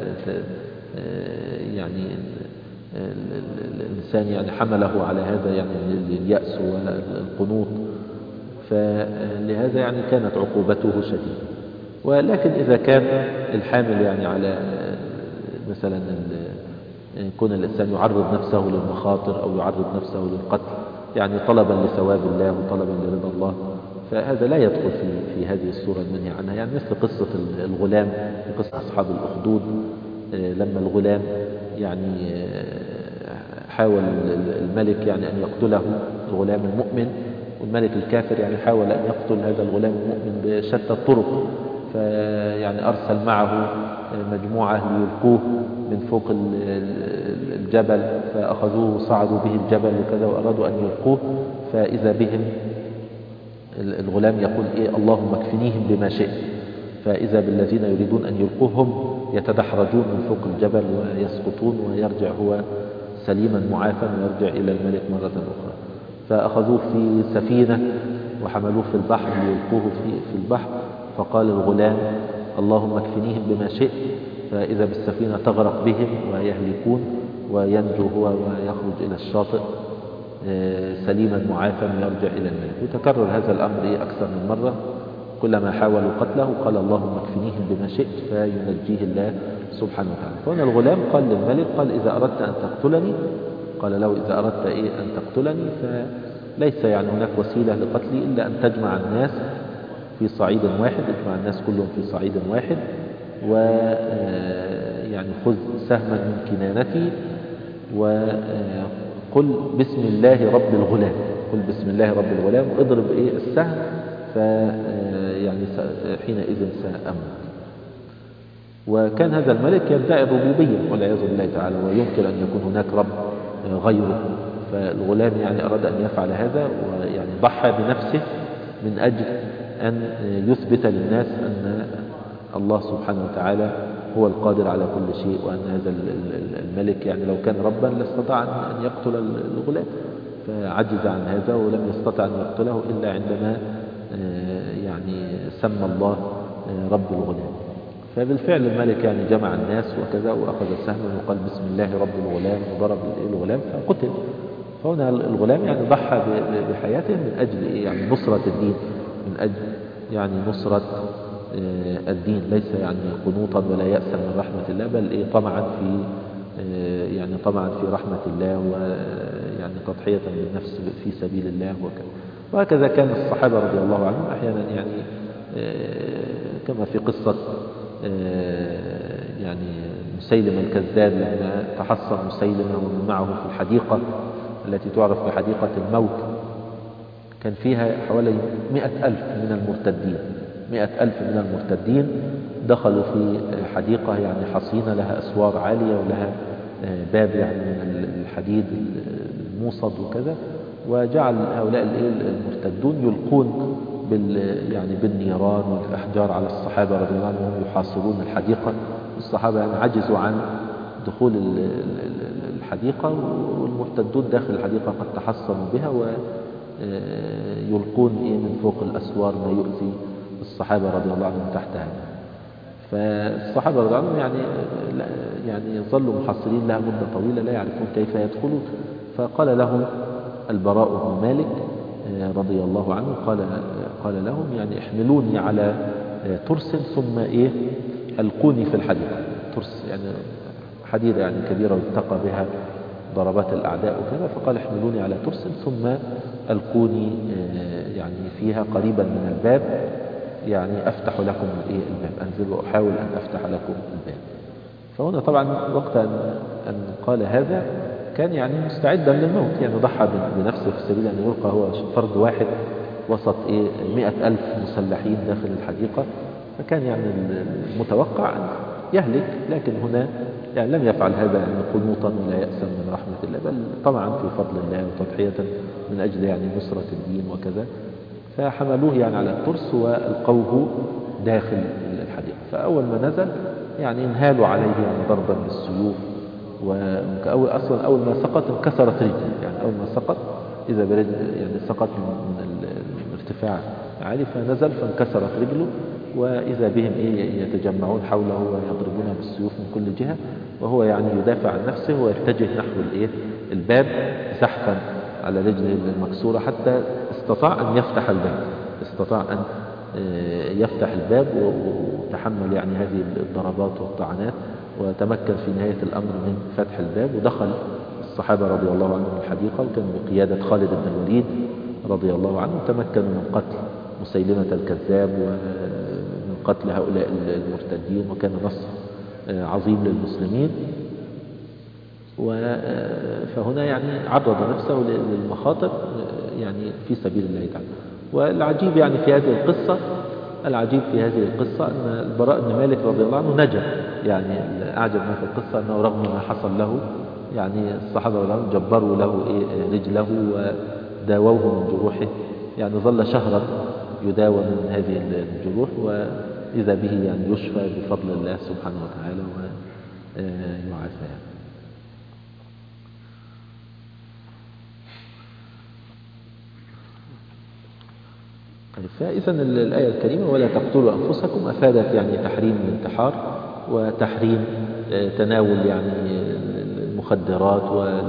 Speaker 1: يعني الإنسان يعني حمله على هذا يعني اليأس والقنوط، فلهذا يعني كانت عقوبته شديدة. ولكن إذا كان الحامل يعني على مثلا يكون الإنسان يعرض نفسه للمخاطر أو يعرض نفسه للقتل يعني طلبا لثواب الله وطلبا لرضا الله، فهذا لا يدخل في هذه الصورة المنهي عنها. يعني مثل قصة الغلام في قصة أصحاب الأخدود، لما الغلام يعني حاول الملك يعني أن يقتله الغلام المؤمن، والملك الكافر يعني حاول أن يقتل هذا الغلام المؤمن بشتى الطرق، فيعني أرسل معه مجموعة ليلقوه من فوق الجبل، فأخذوه وصعدوا به الجبل وكذا وأرادوا أن يلقوه، فإذا بهم الغلام يقول إيه اللهم اكفنيهم بما شئت، فإذا بالذين يريدون أن يلقوهم يتدحرجون من فوق الجبل ويسقطون، ويرجع هو سليما معافى ويرجع إلى الملك مرة أخرى. فأخذوه في سفينة وحملوه في البحر ليلقوه في البحر، فقال الغلام اللهم اكفنيهم بما شئت، فإذا بالسفينة تغرق بهم ويهلكون، وينجو هو ويخرج إلى الشاطئ سليما معافى ويرجع إلى الملك. وتكرر هذا الأمر أكثر من مرة، كلما حاولوا قتله قال اللهم اكفنيهم بما شئت فينجيه الله سبحانه وتعالى. فهنا الغلام قال للملك قال إذا أردت أن تقتلني، قال له إذا أردت أن تقتلني فليس يعني هناك وسيلة لقتلي إلا أن تجمع الناس في صعيد واحد، اجمع الناس كلهم في صعيد واحد، ويعني خذ سهما من كنانتي وقل بسم الله رب الغلام، قل بسم الله رب الغلام واضرب السهم، يعني حينئذ سأموت. وكان هذا الملك يدعي الربوبية والعياذ بالله تعالى، ويمكن أن يكون هناك رب غيره، فالغلام يعني أراد أن يفعل هذا، ويعني ضحى بنفسه من أجل أن يثبت للناس أن الله سبحانه وتعالى هو القادر على كل شيء، وأن هذا الملك يعني لو كان ربا لاستطاع أن يقتل الغلام، فعجز عن هذا ولم يستطع أن يقتله إلا عندما يعني سمى الله رب الغلام. فبالفعل الملك يعني جمع الناس وكذا، وأخذ سهما وقال بسم الله رب الغلام وضرب الغلام فقتل. فهنا الغلام يعني ضحى بحياته من أجل يعني نصرة الدين، من أجل يعني نصرة الدين، ليس يعني قنوطا ولا يأسا من رحمة الله، بل طمعا في يعني طمعا في رحمة الله، ويعني تضحية بالنفس في سبيل الله وكذا. وهكذا كان الصحابة رضي الله عنهم أحيانا يعني كما في قصة يعني مسيلمة الكذاب لما تحصن مسيلمة ومن معه في الحديقة التي تعرف بحديقة الموت، كان فيها حوالي 100,000 من المرتدين، 100,000 من المرتدين دخلوا في حديقة يعني حصينة لها أسوار عالية ولها باب يعني من الحديد الموصد وكذا، وجعل هؤلاء المرتدون يلقون يعني بالنيران والأحجار على الصحابة رضي الله عنهم وهم يحاصرون الحديقة. الصحابة يعني عجزوا عن دخول الحديقة، والمرتدون داخل الحديقة قد تحصنوا بها ويلقون من فوق الأسوار ما يؤذي الصحابة رضي الله عنهم تحتها. فالصحابة رضي الله عنهم يعني ظلوا محصرين لها مدة طويلة لا يعرفون كيف يدخلون. فقال لهم البراء بن مالك رضي الله عنه قال لهم يعني احملوني على ترس ثم ألقوني في الحديقة. ترس يعني حديدة يعني كبيرة يتقى بها ضربات الأعداء وكذا، فقال احملوني على ترس ثم ألقوني يعني فيها قريبا من الباب، يعني أفتح لكم الباب، أنزل وأحاول أن أفتح لكم الباب. فهنا طبعا وقت أن قال هذا كان يعني مستعدا للموت، يعني ضحى بنفسه في سبيل أن يلقى هو فرد واحد وسط 100,000 مسلحين داخل الحديقة، فكان يعني المتوقع أن يهلك، لكن هنا يعني لم يفعل هذا يعني قنوطا ولا يأسا من رحمة الله، بل طبعا في فضل الله وتضحية من أجل يعني نصرة الدين وكذا. فحملوه يعني على الترس وألقوه داخل الحديقة. فأول ما نزل يعني انهالوا عليه يعني ضربا بالسيوف، أصلا أول ما سقط انكسرت رجله، يعني أول ما سقط إذا برجل يعني سقط من الارتفاع عالي فنزل فانكسرت رجله، وإذا بهم يتجمعون حوله ويضربونه بالسيوف من كل جهة، وهو يعني يدافع عن نفسه ويتجه نحو الباب زحفا على رجله المكسورة حتى استطاع أن يفتح الباب، استطاع أن يفتح الباب وتحمل يعني هذه الضربات والطعنات، وتمكن في نهاية الأمر من فتح الباب. ودخل الصحابة رضي الله عنهم الحديقة، وكان بقيادة خالد بن الوليد رضي الله عنه، تمكنوا من قتل مسيلمة الكذاب ومن قتل هؤلاء المرتدين، وكان نصر عظيم للمسلمين. فهنا يعني عرض نفسه للمخاطر يعني في سبيل الله تعالى. والعجيب يعني في هذه القصة، العجيب في هذه القصة أن البراء بن مالك رضي الله عنه نجا. يعني الأعجب ما في القصة أنه رغم ما حصل له يعني الصحابة رضي الله عنهم جبروا له رجله وداووه من جروحه، يعني ظل شهرا يداوى من هذه الجروح، وإذا به يعني يشفى بفضل الله سبحانه وتعالى ويعافى. فإذا الآية الكريمة ولا تقتلوا أنفسكم أفادت يعني تحريم الانتحار وتحريم تناول يعني المخدرات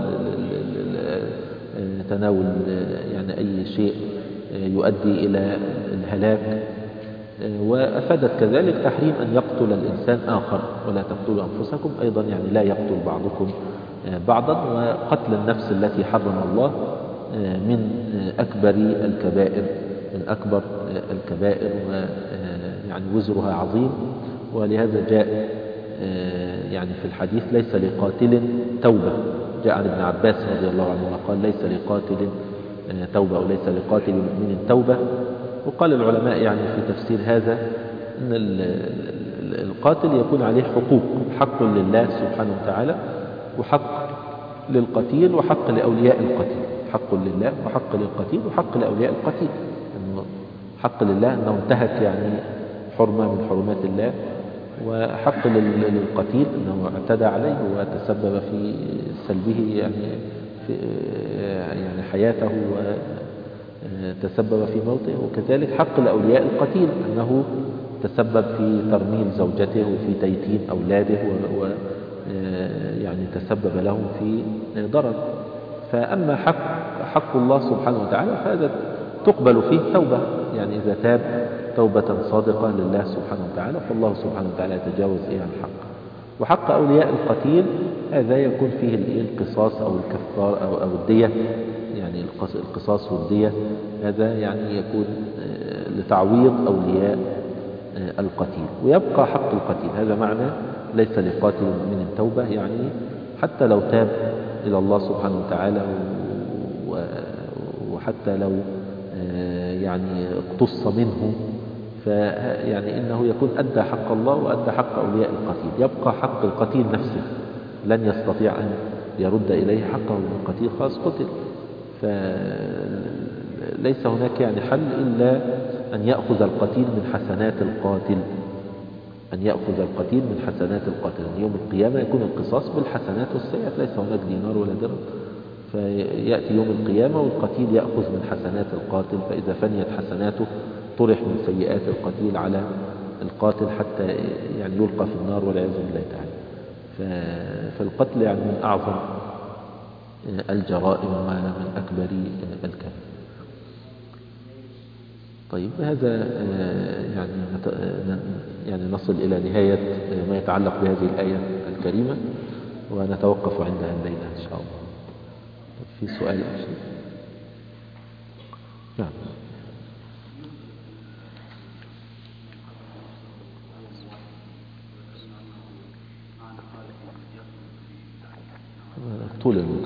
Speaker 1: وتناول يعني أي شيء يؤدي إلى الهلاك، وأفادت كذلك تحريم أن يقتل الإنسان آخر. ولا تقتلوا أنفسكم أيضا يعني لا يقتل بعضكم بعضا. وقتل النفس التي حرم الله من أكبر الكبائر، من أكبر الكبائر، ويعني وزرها عظيم. ولهذا جاء يعني في الحديث ليس لقاتل توبة. جاء عن ابن عباس رضي الله عنه قال ليس لقاتل توبة أو ليس لقاتل مؤمن توبة. وقال العلماء يعني في تفسير هذا أن القاتل يكون عليه حقوق، حق لله سبحانه وتعالى وحق للقتيل وحق لأولياء القتيل. حق لله وحق للقتيل وحق لأولياء القتيل. أنه حق لله أنه انتهك يعني حرمة من حرمات الله، وحق للقتيل أنه اعتدى عليه وتسبب في سلبه يعني حياته وتسبب في موته. وكذلك حق لأولياء القتيل أنه تسبب في ترميل زوجته وفي تيتيم أولاده يعني تسبب لهم في ضرر. فأما حق الله سبحانه وتعالى فهذا تقبل فيه توبة، يعني إذا تاب توبة صادقة لله سبحانه وتعالى فالله سبحانه وتعالى يتجاوز عن الحق. وحق أولياء القتيل هذا يكون فيه القصاص أو الكفار أو الدية، يعني القصاص والدية هذا يعني يكون لتعويض أولياء القتيل. ويبقى حق القتيل، هذا معنى ليس لقاتل من التوبة، يعني حتى لو تاب إلى الله سبحانه وتعالى وحتى لو يعني اقتص منه فيعني إنه يكون أدى حق الله وأدى حق أولياء القتيل. يبقى حق القتيل نفسه، لن يستطيع أن يرد إليه حقه من القتيل، خلاص قتل. فليس هناك يعني حل إلا أن يأخذ القتيل من حسنات القاتل، أن يأخذ القتيل من حسنات القاتل. يوم القيامة يكون القصاص بالحسنات والسيئات، ليس هناك دينار ولا درهم. فيأتي يوم القيامة والقتيل يأخذ من حسنات القاتل، فإذا فنيت حسناته طرح من سيئات القتيل على القاتل حتى يعني يلقى في النار والعياذ بالله تعالى. فالقتل يعني من أعظم الجرائم ومن أكبر الكبائر. طيب هذا يعني نصل إلى نهاية ما يتعلق بهذه الآية الكريمة، ونتوقف عندها الليلة إن شاء الله. في سؤال أو شيء؟ نعم. طول المكس.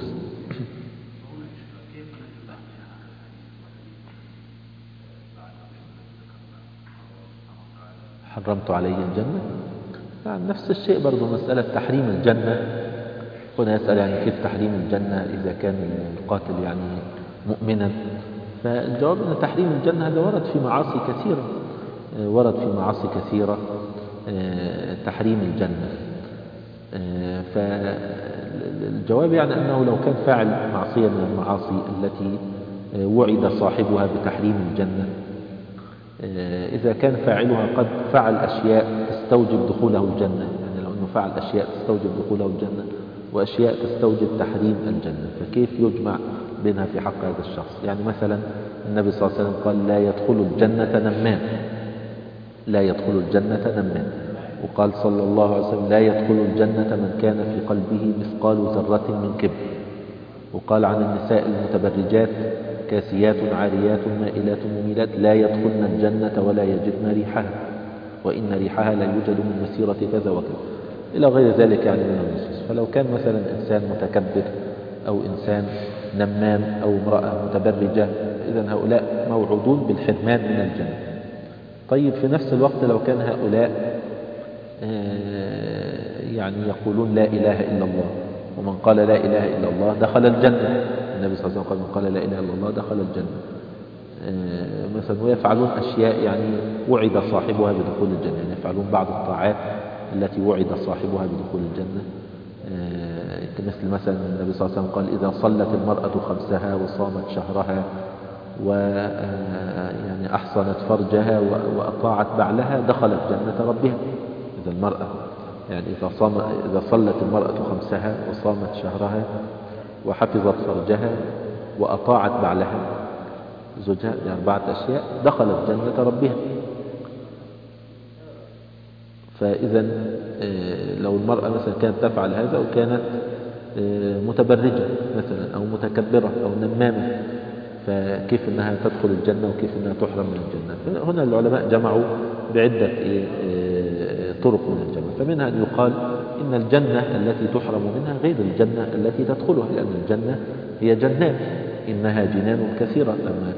Speaker 1: حرمت عليه الجنة. يعني نفس الشيء برضو مسألة تحريم الجنة. هنا يسأل يعني كيف تحريم الجنة إذا كان القاتل يعني مؤمنا. فالجواب أن تحريم الجنة هذا ورد في معاصي كثيرة، ورد في معاصي كثيرة تحريم الجنة. فالجواب يعني أنه لو كان فاعل معصية من المعاصي التي وعد صاحبها بتحريم الجنة، إذا كان فاعلها قد فعل أشياء تستوجب دخوله الجنة، يعني لو أنه فعل أشياء تستوجب دخوله الجنة وأشياء تستوجب تحريم الجنة، فكيف يجمع بينها في حق هذا الشخص؟ يعني مثلا النبي صلى الله عليه وسلم قال لا يدخل الجنة نمام، لا يدخل الجنة نمام. وقال صلى الله عليه وسلم لا يدخل الجنة من كان في قلبه مثقال ذرة من كبر. وقال عن النساء المتبرجات كاسيات عاريات مائلات مميلات لا يدخلن الجنة ولا يجدن ريحها، وإن ريحها لا يوجد من مسيرة كذا وكذا إلى غير ذلك يعني من النصوص. فلو كان مثلا إنسان متكبر أو إنسان نمام أو امرأة متبرجة، إذن هؤلاء موعودون بالحرمان من الجنة. طيب في نفس الوقت لو كان هؤلاء يعني يقولون لا إله إلا الله، ومن قال لا إله إلا الله دخل الجنة، النبي صلى الله عليه وسلم قال من قال لا إله إلا الله دخل الجنة مثلا، ويفعلون أشياء يعني وعد صاحبها بدخول الجنة، يعني يفعلون بعض الطاعات التي وعد صاحبها بدخول الجنة مثل النبي صلى الله عليه وسلم قال إذا صلت المرأة خمسها وصامت شهرها ويعني أحصنت فرجها وأطاعت بعلها دخلت جنة ربها. إذا المرأة يعني إذا صلت المرأة خمسها وصامت شهرها وحفظت فرجها وأطاعت بعلها زوجها، يعني 4 أشياء، دخلت جنة ربها. فإذا لو المرأة مثلا كانت تفعل هذا وكانت متبرجة مثلا أو متكبرة أو نمامة، فكيف أنها تدخل الجنة وكيف أنها تحرم من الجنة؟ هنا العلماء جمعوا بعدة طرق من الجنة، فمنها أن يقال إن الجنة التي تحرم منها غير الجنة التي تدخلها، لأن الجنة هي جنات، إنها جنان كثيرة لما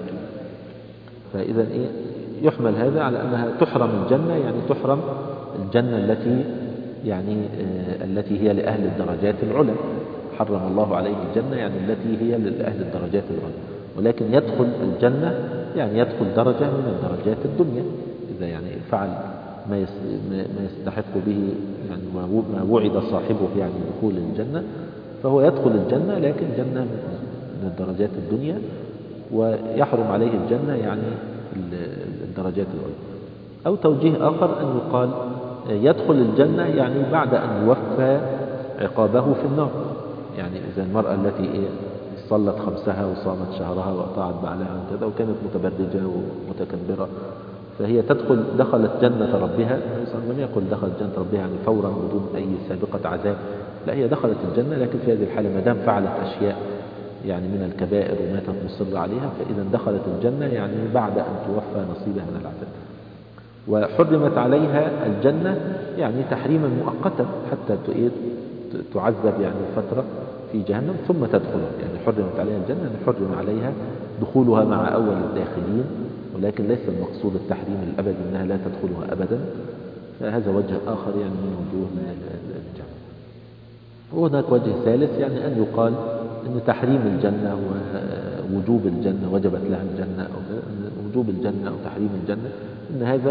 Speaker 1: فإذا يحمل هذا على أنها تحرم الجنة، يعني تحرم الجنة التي يعني التي هي لأهل الدرجات العلى، حرم الله عليه الجنة يعني التي هي لأهل الدرجات العلى، ولكن يدخل الجنة يعني يدخل درجة من الدرجات الدنيا إذا يعني فعل ما يستحق به، يعني ما وعد صاحبه يعني دخول الجنة، فهو يدخل الجنة لكن جنة من الدرجات الدنيا، ويحرم عليه الجنة يعني الدرجات العلى. أو توجيه آخر أن يقال يدخل الجنة يعني بعد أن يوفى عقابه في النار، يعني إذا المرأة التي صلت خمسها وصامت شهرها وأطاعت بعلها وكذا وكانت متبرجة ومتكبرة، فهي دخلت جنة ربها، لم يقل دخلت جنة ربها يعني فورا بدون أي سابقة عذاب، لا، هي دخلت الجنة، لكن في هذه الحالة ما دام فعلت أشياء يعني من الكبائر وماتت مصرة عليها، فإذا دخلت الجنة يعني بعد أن توفى نصيبها من العذاب. وحرمت عليها الجنة يعني تحريما مؤقتا حتى تعذب يعني فترة في جهنم ثم تدخلها، يعني حرمت عليها الجنة يعني حرم عليها دخولها مع أول الداخلين، ولكن ليس المقصود التحريم الأبدي أنها لا تدخلها أبدا، فهذا وجه آخر يعني من وجوه الجنة. وهناك وجه ثالث يعني أن يقال أن تحريم الجنة ووجوب الجنة وجبت لها الجنة أو وجوب الجنة أو تحريم الجنة، أن هذا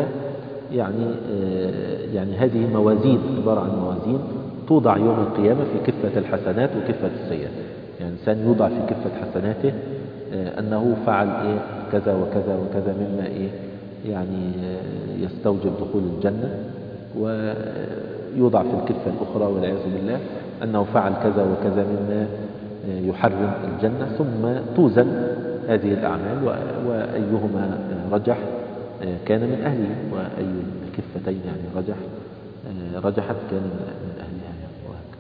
Speaker 1: يعني هذه موازين، عبارة عن موازين توضع يوم القيامة في كفة الحسنات وكفة السيئات، يعني الإنسان يوضع في كفة حسناته أنه فعل كذا وكذا وكذا مما يعني يستوجب دخول الجنة، ويوضع في الكفة الأخرى والعياذ بالله أنه فعل كذا وكذا مما يحرم الجنة، ثم توزن هذه الأعمال وأيهما رجح كان من أهله، وأي الكفتين يعني رجحت كان من أهلها وهكذا.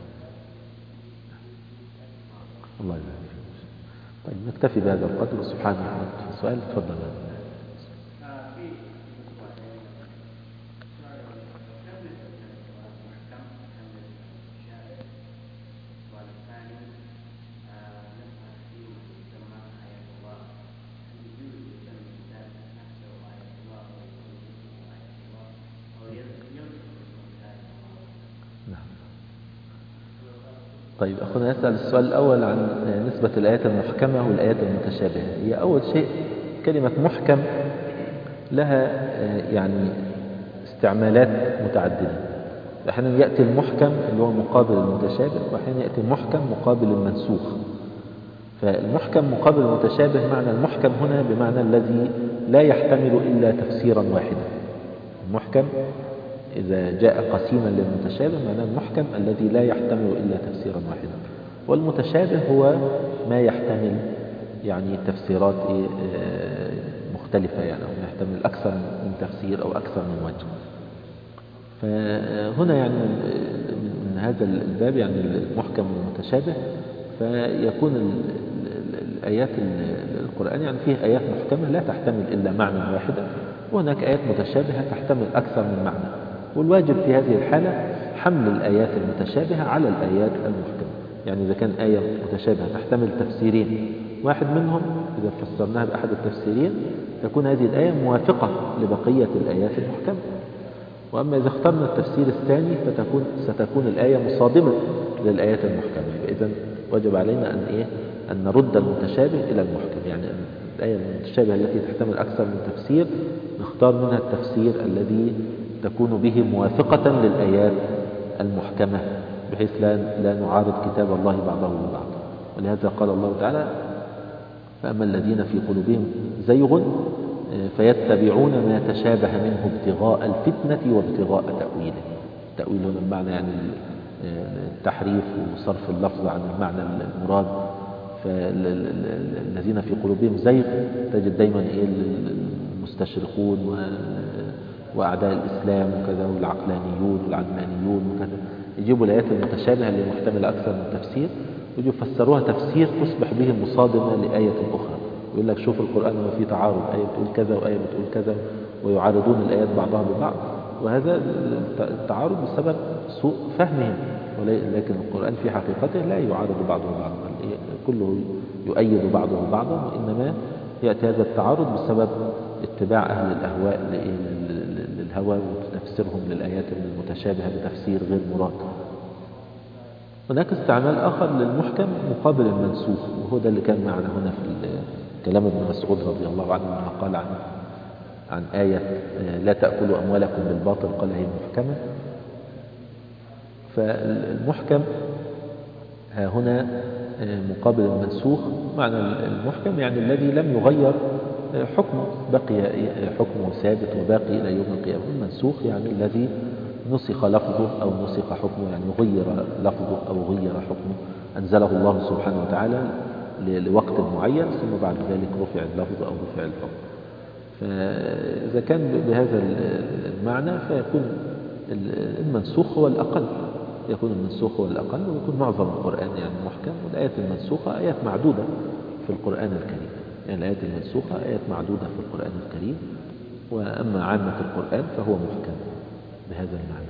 Speaker 1: الله يبارك فيك. طيب نكتفي بهذا القدر. سبحانه وتعالى. في سؤال تفضل. طيب أخونا يسأل السؤال الأول عن نسبة الآيات المحكمة والآيات المتشابهة. هي أول شيء كلمة محكم لها يعني استعمالات متعددة، أحيانا يأتي المحكم اللي هو مقابل المتشابه، وأحيانا يأتي المحكم مقابل المنسوخ. فالمحكم مقابل المتشابه، معنى المحكم هنا بمعنى الذي لا يحتمل إلا تفسيرا واحدا. المحكم إذا جاء قسيما للمتشابه معناه المحكم الذي لا يحتمل إلا تفسيرا واحدا، والمتشابه هو ما يحتمل يعني تفسيرات مختلفة، يعني أو يحتمل أكثر من تفسير أو أكثر من وجه. فهنا يعني من هذا الباب يعني المحكم والمتشابه، فيكون الآيات القرآن يعني فيه آيات محكمة لا تحتمل إلا معنى واحدا، وهناك آيات متشابهة تحتمل أكثر من معنى، والواجب في هذه الحالة حمل الآيات المتشابهة على الآيات المحكمة. يعني إذا كان آية متشابهة تحتمل تفسيرين، واحد منهم إذا فسرناها بأحد التفسيرين تكون هذه الآية موافقة لبقية الآيات المحكمة. وأما إذا اخترنا التفسير الثاني ستكون الآية مصادمة للآيات المحكمة. إذن وجب علينا أن نرد المتشابه إلى المحكم. يعني الآية المتشابهة التي تحتمل أكثر من تفسير نختار منها التفسير الذي تكون به موافقة للآيات المحكمة، بحيث لا نعارض كتاب الله بعضه ببعض. ولهذا قال الله تعالى: فأما الذين في قلوبهم زيغ فيتبعون ما تشابه منه ابتغاء الفتنة وابتغاء تأويله. التأويل هنا بمعنى يعني التحريف وصرف اللفظ عن المعنى المراد. فالذين في قلوبهم زيغ تجد دايما المستشرقون وأعداء الإسلام وكذا والعقلانيون والعلمانيون وكذا يجيبوا الآيات المتشابهة اللي محتملة أكثر من تفسير ويجوا يفسروها تفسير تصبح به مصادمة لآية أخرى. يقول لك شوف القرآن وفي تعارض، آية بتقول كذا وآية بتقول كذا، ويعارضون الآيات بعضها ببعض. وهذا التعارض بسبب سوء فهمهم، ولكن القرآن في حقيقته لا يعارض بعضه بعضا، كله يؤيد بعضه بعضا، وإنما يأتي هذا التعارض بسبب اتباع أهل الأهواء للهوى وتفسيرهم للآيات المتشابهة بتفسير غير مراد. هناك استعمال آخر للمحكم مقابل المنسوخ، وهو ده اللي كان معنا هنا في كلام ابن مسعود رضي الله عنه لما قال عن آية لا تأكلوا أموالكم بالباطل قال هي محكمة. فالمحكم هنا مقابل المنسوخ. معنى المحكم يعني الذي لم يغير حكمه، بقي حكمه ثابت وباقي إلى يوم القيامة. المنسوخ يعني الذي نسخ لفظه أو نسخ حكمه، يعني غير لفظه أو غير حكمه، أنزله الله سبحانه وتعالى لوقت معين ثم بعد ذلك رفع اللفظ أو رفع الحكم. فإذا كان بهذا المعنى فيكون المنسوخ هو الأقل، يكون المنسوخ هو الأقل، ويكون معظم القرآن يعني محكم. والآيات المنسوخة آيات معدودة في القرآن الكريم، يعني الآيات المنسوخة آيات معدودة في القرآن الكريم. وأما عامة القرآن فهو محكم بهذا المعنى.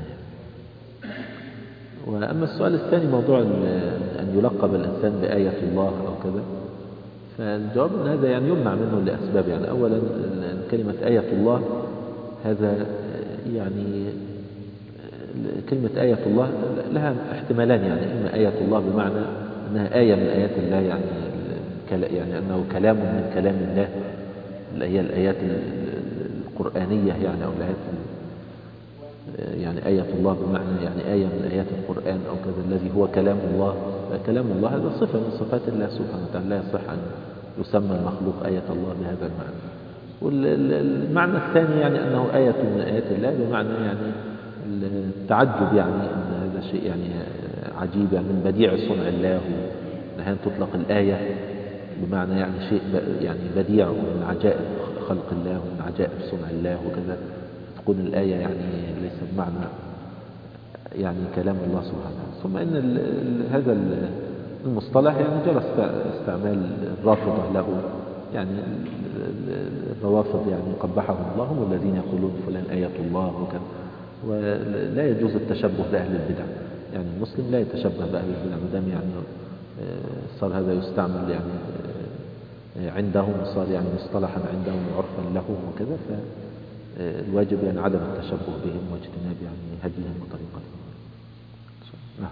Speaker 1: وأما السؤال الثاني موضوع أن يلقب الإنسان بآية الله أو كذا، فالجواب أن هذا يعني يمنع منه لأسباب. يعني أولا كلمة آية الله هذا يعني كلمة آية الله لها احتمالان، يعني إما آية الله بمعنى أنها آية من آيات الله، يعني أنه كلام من كلام الله، اللي هي الآيات القرآنية يعني، أو الآيات يعني آية الله بمعنى يعني آية من آيات القرآن أو كذا الذي هو كلام الله. كلام الله هذا صفة من صفات الله سبحانه وتعالى، لا يصح أن يسمى المخلوق آية الله بهذا المعنى. والمعنى الثاني يعني أنه آية من آيات الله بمعنى يعني التعجب، يعني أن هذا شيء يعني عجيب، يعني من بديع صنع الله. أحيانا تطلق الآية بمعنى يعني شيء يعني بديع ومن عجائب خلق الله ومن عجائب صنع الله وكذا، تكون الآية يعني ليس بمعنى يعني كلام الله سبحانه. ثم إن هذا المصطلح يعني جرى استعمال الرافضة له، يعني الروافض يعني قبحهم الله، هم الذين يقولون فلان آية الله وكذا. ولا يجوز التشبه بأهل البدع، يعني المسلم لا يتشبه بأهل البدع ما دام يعني صار هذا يستعمل يعني عندهم، صار يعني مصطلحا عندهم وعرفا لهم وكذا. فالواجب يعني عدم التشبه بهم واجتناب يعني هديهم وطريقتهم. نعم.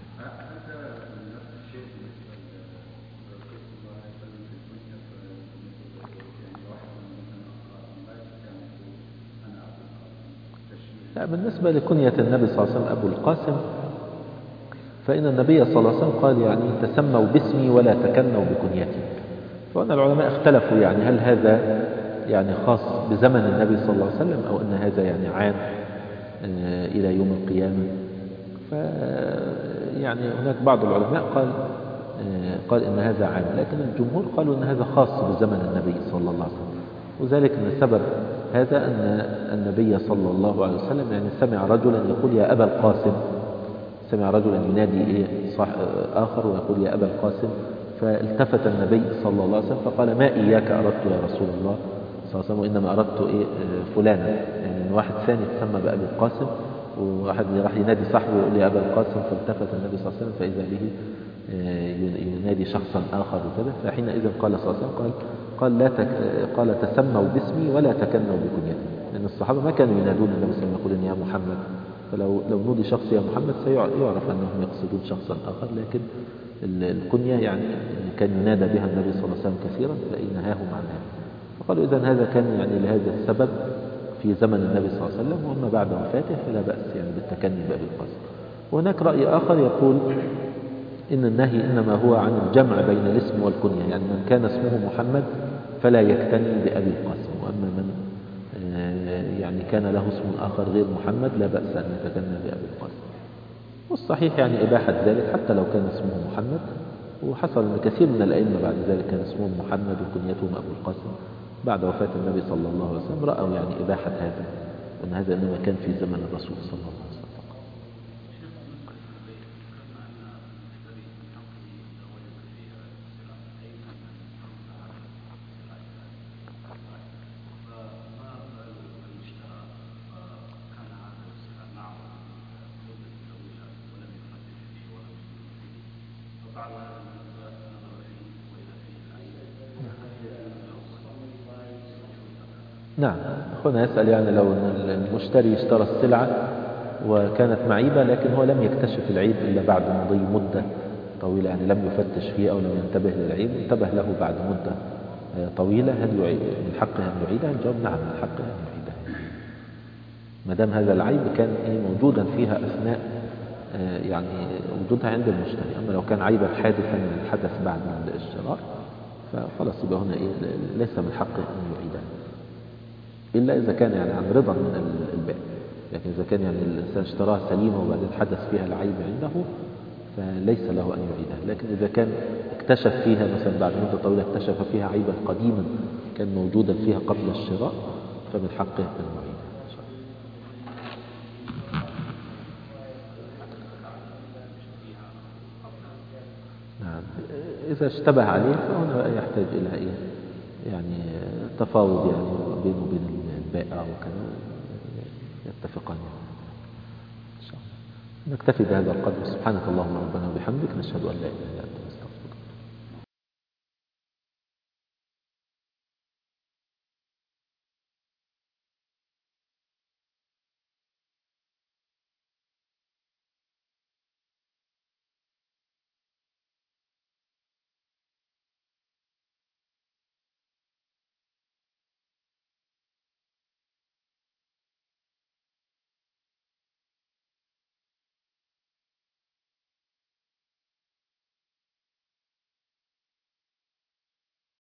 Speaker 1: لا، بالنسبة لكنية النبي صلى الله عليه وسلم أبو القاسم، فإن النبي صلى الله عليه وسلم قال يعني تسموا باسمي ولا تكنوا بكنيتي. فهنا العلماء اختلفوا يعني هل هذا يعني خاص بزمن النبي صلى الله عليه وسلم أو أن هذا يعني عام إلى يوم القيامة. يعني هناك بعض العلماء قال إن هذا عام، لكن الجمهور قالوا إن هذا خاص بزمن النبي صلى الله عليه وسلم. وذلك أن سبب هذا أن النبي صلى الله عليه وسلم يعني سمع رجلا يقول يا أبا القاسم، سمع رجلا ينادي آخر ويقول يا أبا القاسم، فالتفت النبي صلى الله عليه وسلم فقال ما إياك أردت يا رسول الله صلى الله عليه وسلم، وإنما أردت فلانا، يعني واحد ثاني تسمى بأبي القاسم وواحد راح ينادي صاحبه يقول لي أبا القاسم، فالتفت النبي صلى الله عليه وسلم فإذا به ينادي شخصا آخر وكذا. فحينئذ قال صلى الله عليه وسلم قال تسموا باسمي ولا تكنوا بكنيتي، لأن الصحابة ما كانوا ينادون النبي صلى الله عليه وسلم يقولون يا محمد، فلو نودي شخص يا محمد سيعرف أنهم يقصدون شخصا آخر، لكن الكنية يعني كان ينادى بها النبي صلى الله عليه وسلم كثيرا فنهاهم عن هذا. فقالوا إذن هذا كان يعني لهذا السبب في زمن النبي صلى الله عليه وسلم، وأما بعد وفاته فلا بأس يعني بالتكني بأبي القاسم. وهناك رأي آخر يقول إن النهي إنما هو عن الجمع بين الاسم والكنية، يعني من كان اسمه محمد فلا يكتني بأبي القاسم، وأما من يعني كان له اسم آخر غير محمد لا بأس أن يتكنى بأبي القاسم. والصحيح يعني إباحة ذلك حتى لو كان اسمه محمد. وحصل أن كثير من الأئمة بعد ذلك كان اسمهم محمد وكنيتهم أبو القاسم بعد وفاة النبي صلى الله عليه وسلم، رأوا يعني إباحة هذا، وأن هذا إنما كان في زمن الرسول صلى الله عليه وسلم. نعم، أخونا يسأل يعني لو المشتري اشترى السلعة وكانت معيبة لكن هو لم يكتشف العيب إلا بعد مضي مدة طويلة، يعني لم يفتش فيه أو لم ينتبه للعيب، انتبه له بعد مدة طويلة، هل من حقه أن يعيدها؟ الجواب نعم، من حقه أن يعيدها ما دام هذا العيب كان موجودا فيها أثناء يعني وجودها عند المشتري. أما لو كان عيبا حادثا حدث بعد الشراء فخلاص يبقى هنا ليس من حقه أن يعيدها، إلا إذا كان يعني عن رضا من البائع. لكن إذا كان يعني الإنسان اشتراها سليمة وبعدين حدث فيها العيب عنده فليس له أن يعيدها. لكن إذا كان اكتشف فيها مثلا بعد مدة طويلة اكتشف فيها عيبا قديما كان موجودا فيها قبل الشراء فمن حقه أن يعيدها. نعم، إذا اشتبه عليه فهنا يحتاج إلى يعني تفاوض يعني بينه وبين البائع وكذا يتفقان يعني. إن شاء الله نكتفي بهذا القدر. سبحانك اللهم ربنا وبحمدك، نشهد أن لا إله إلا أنت.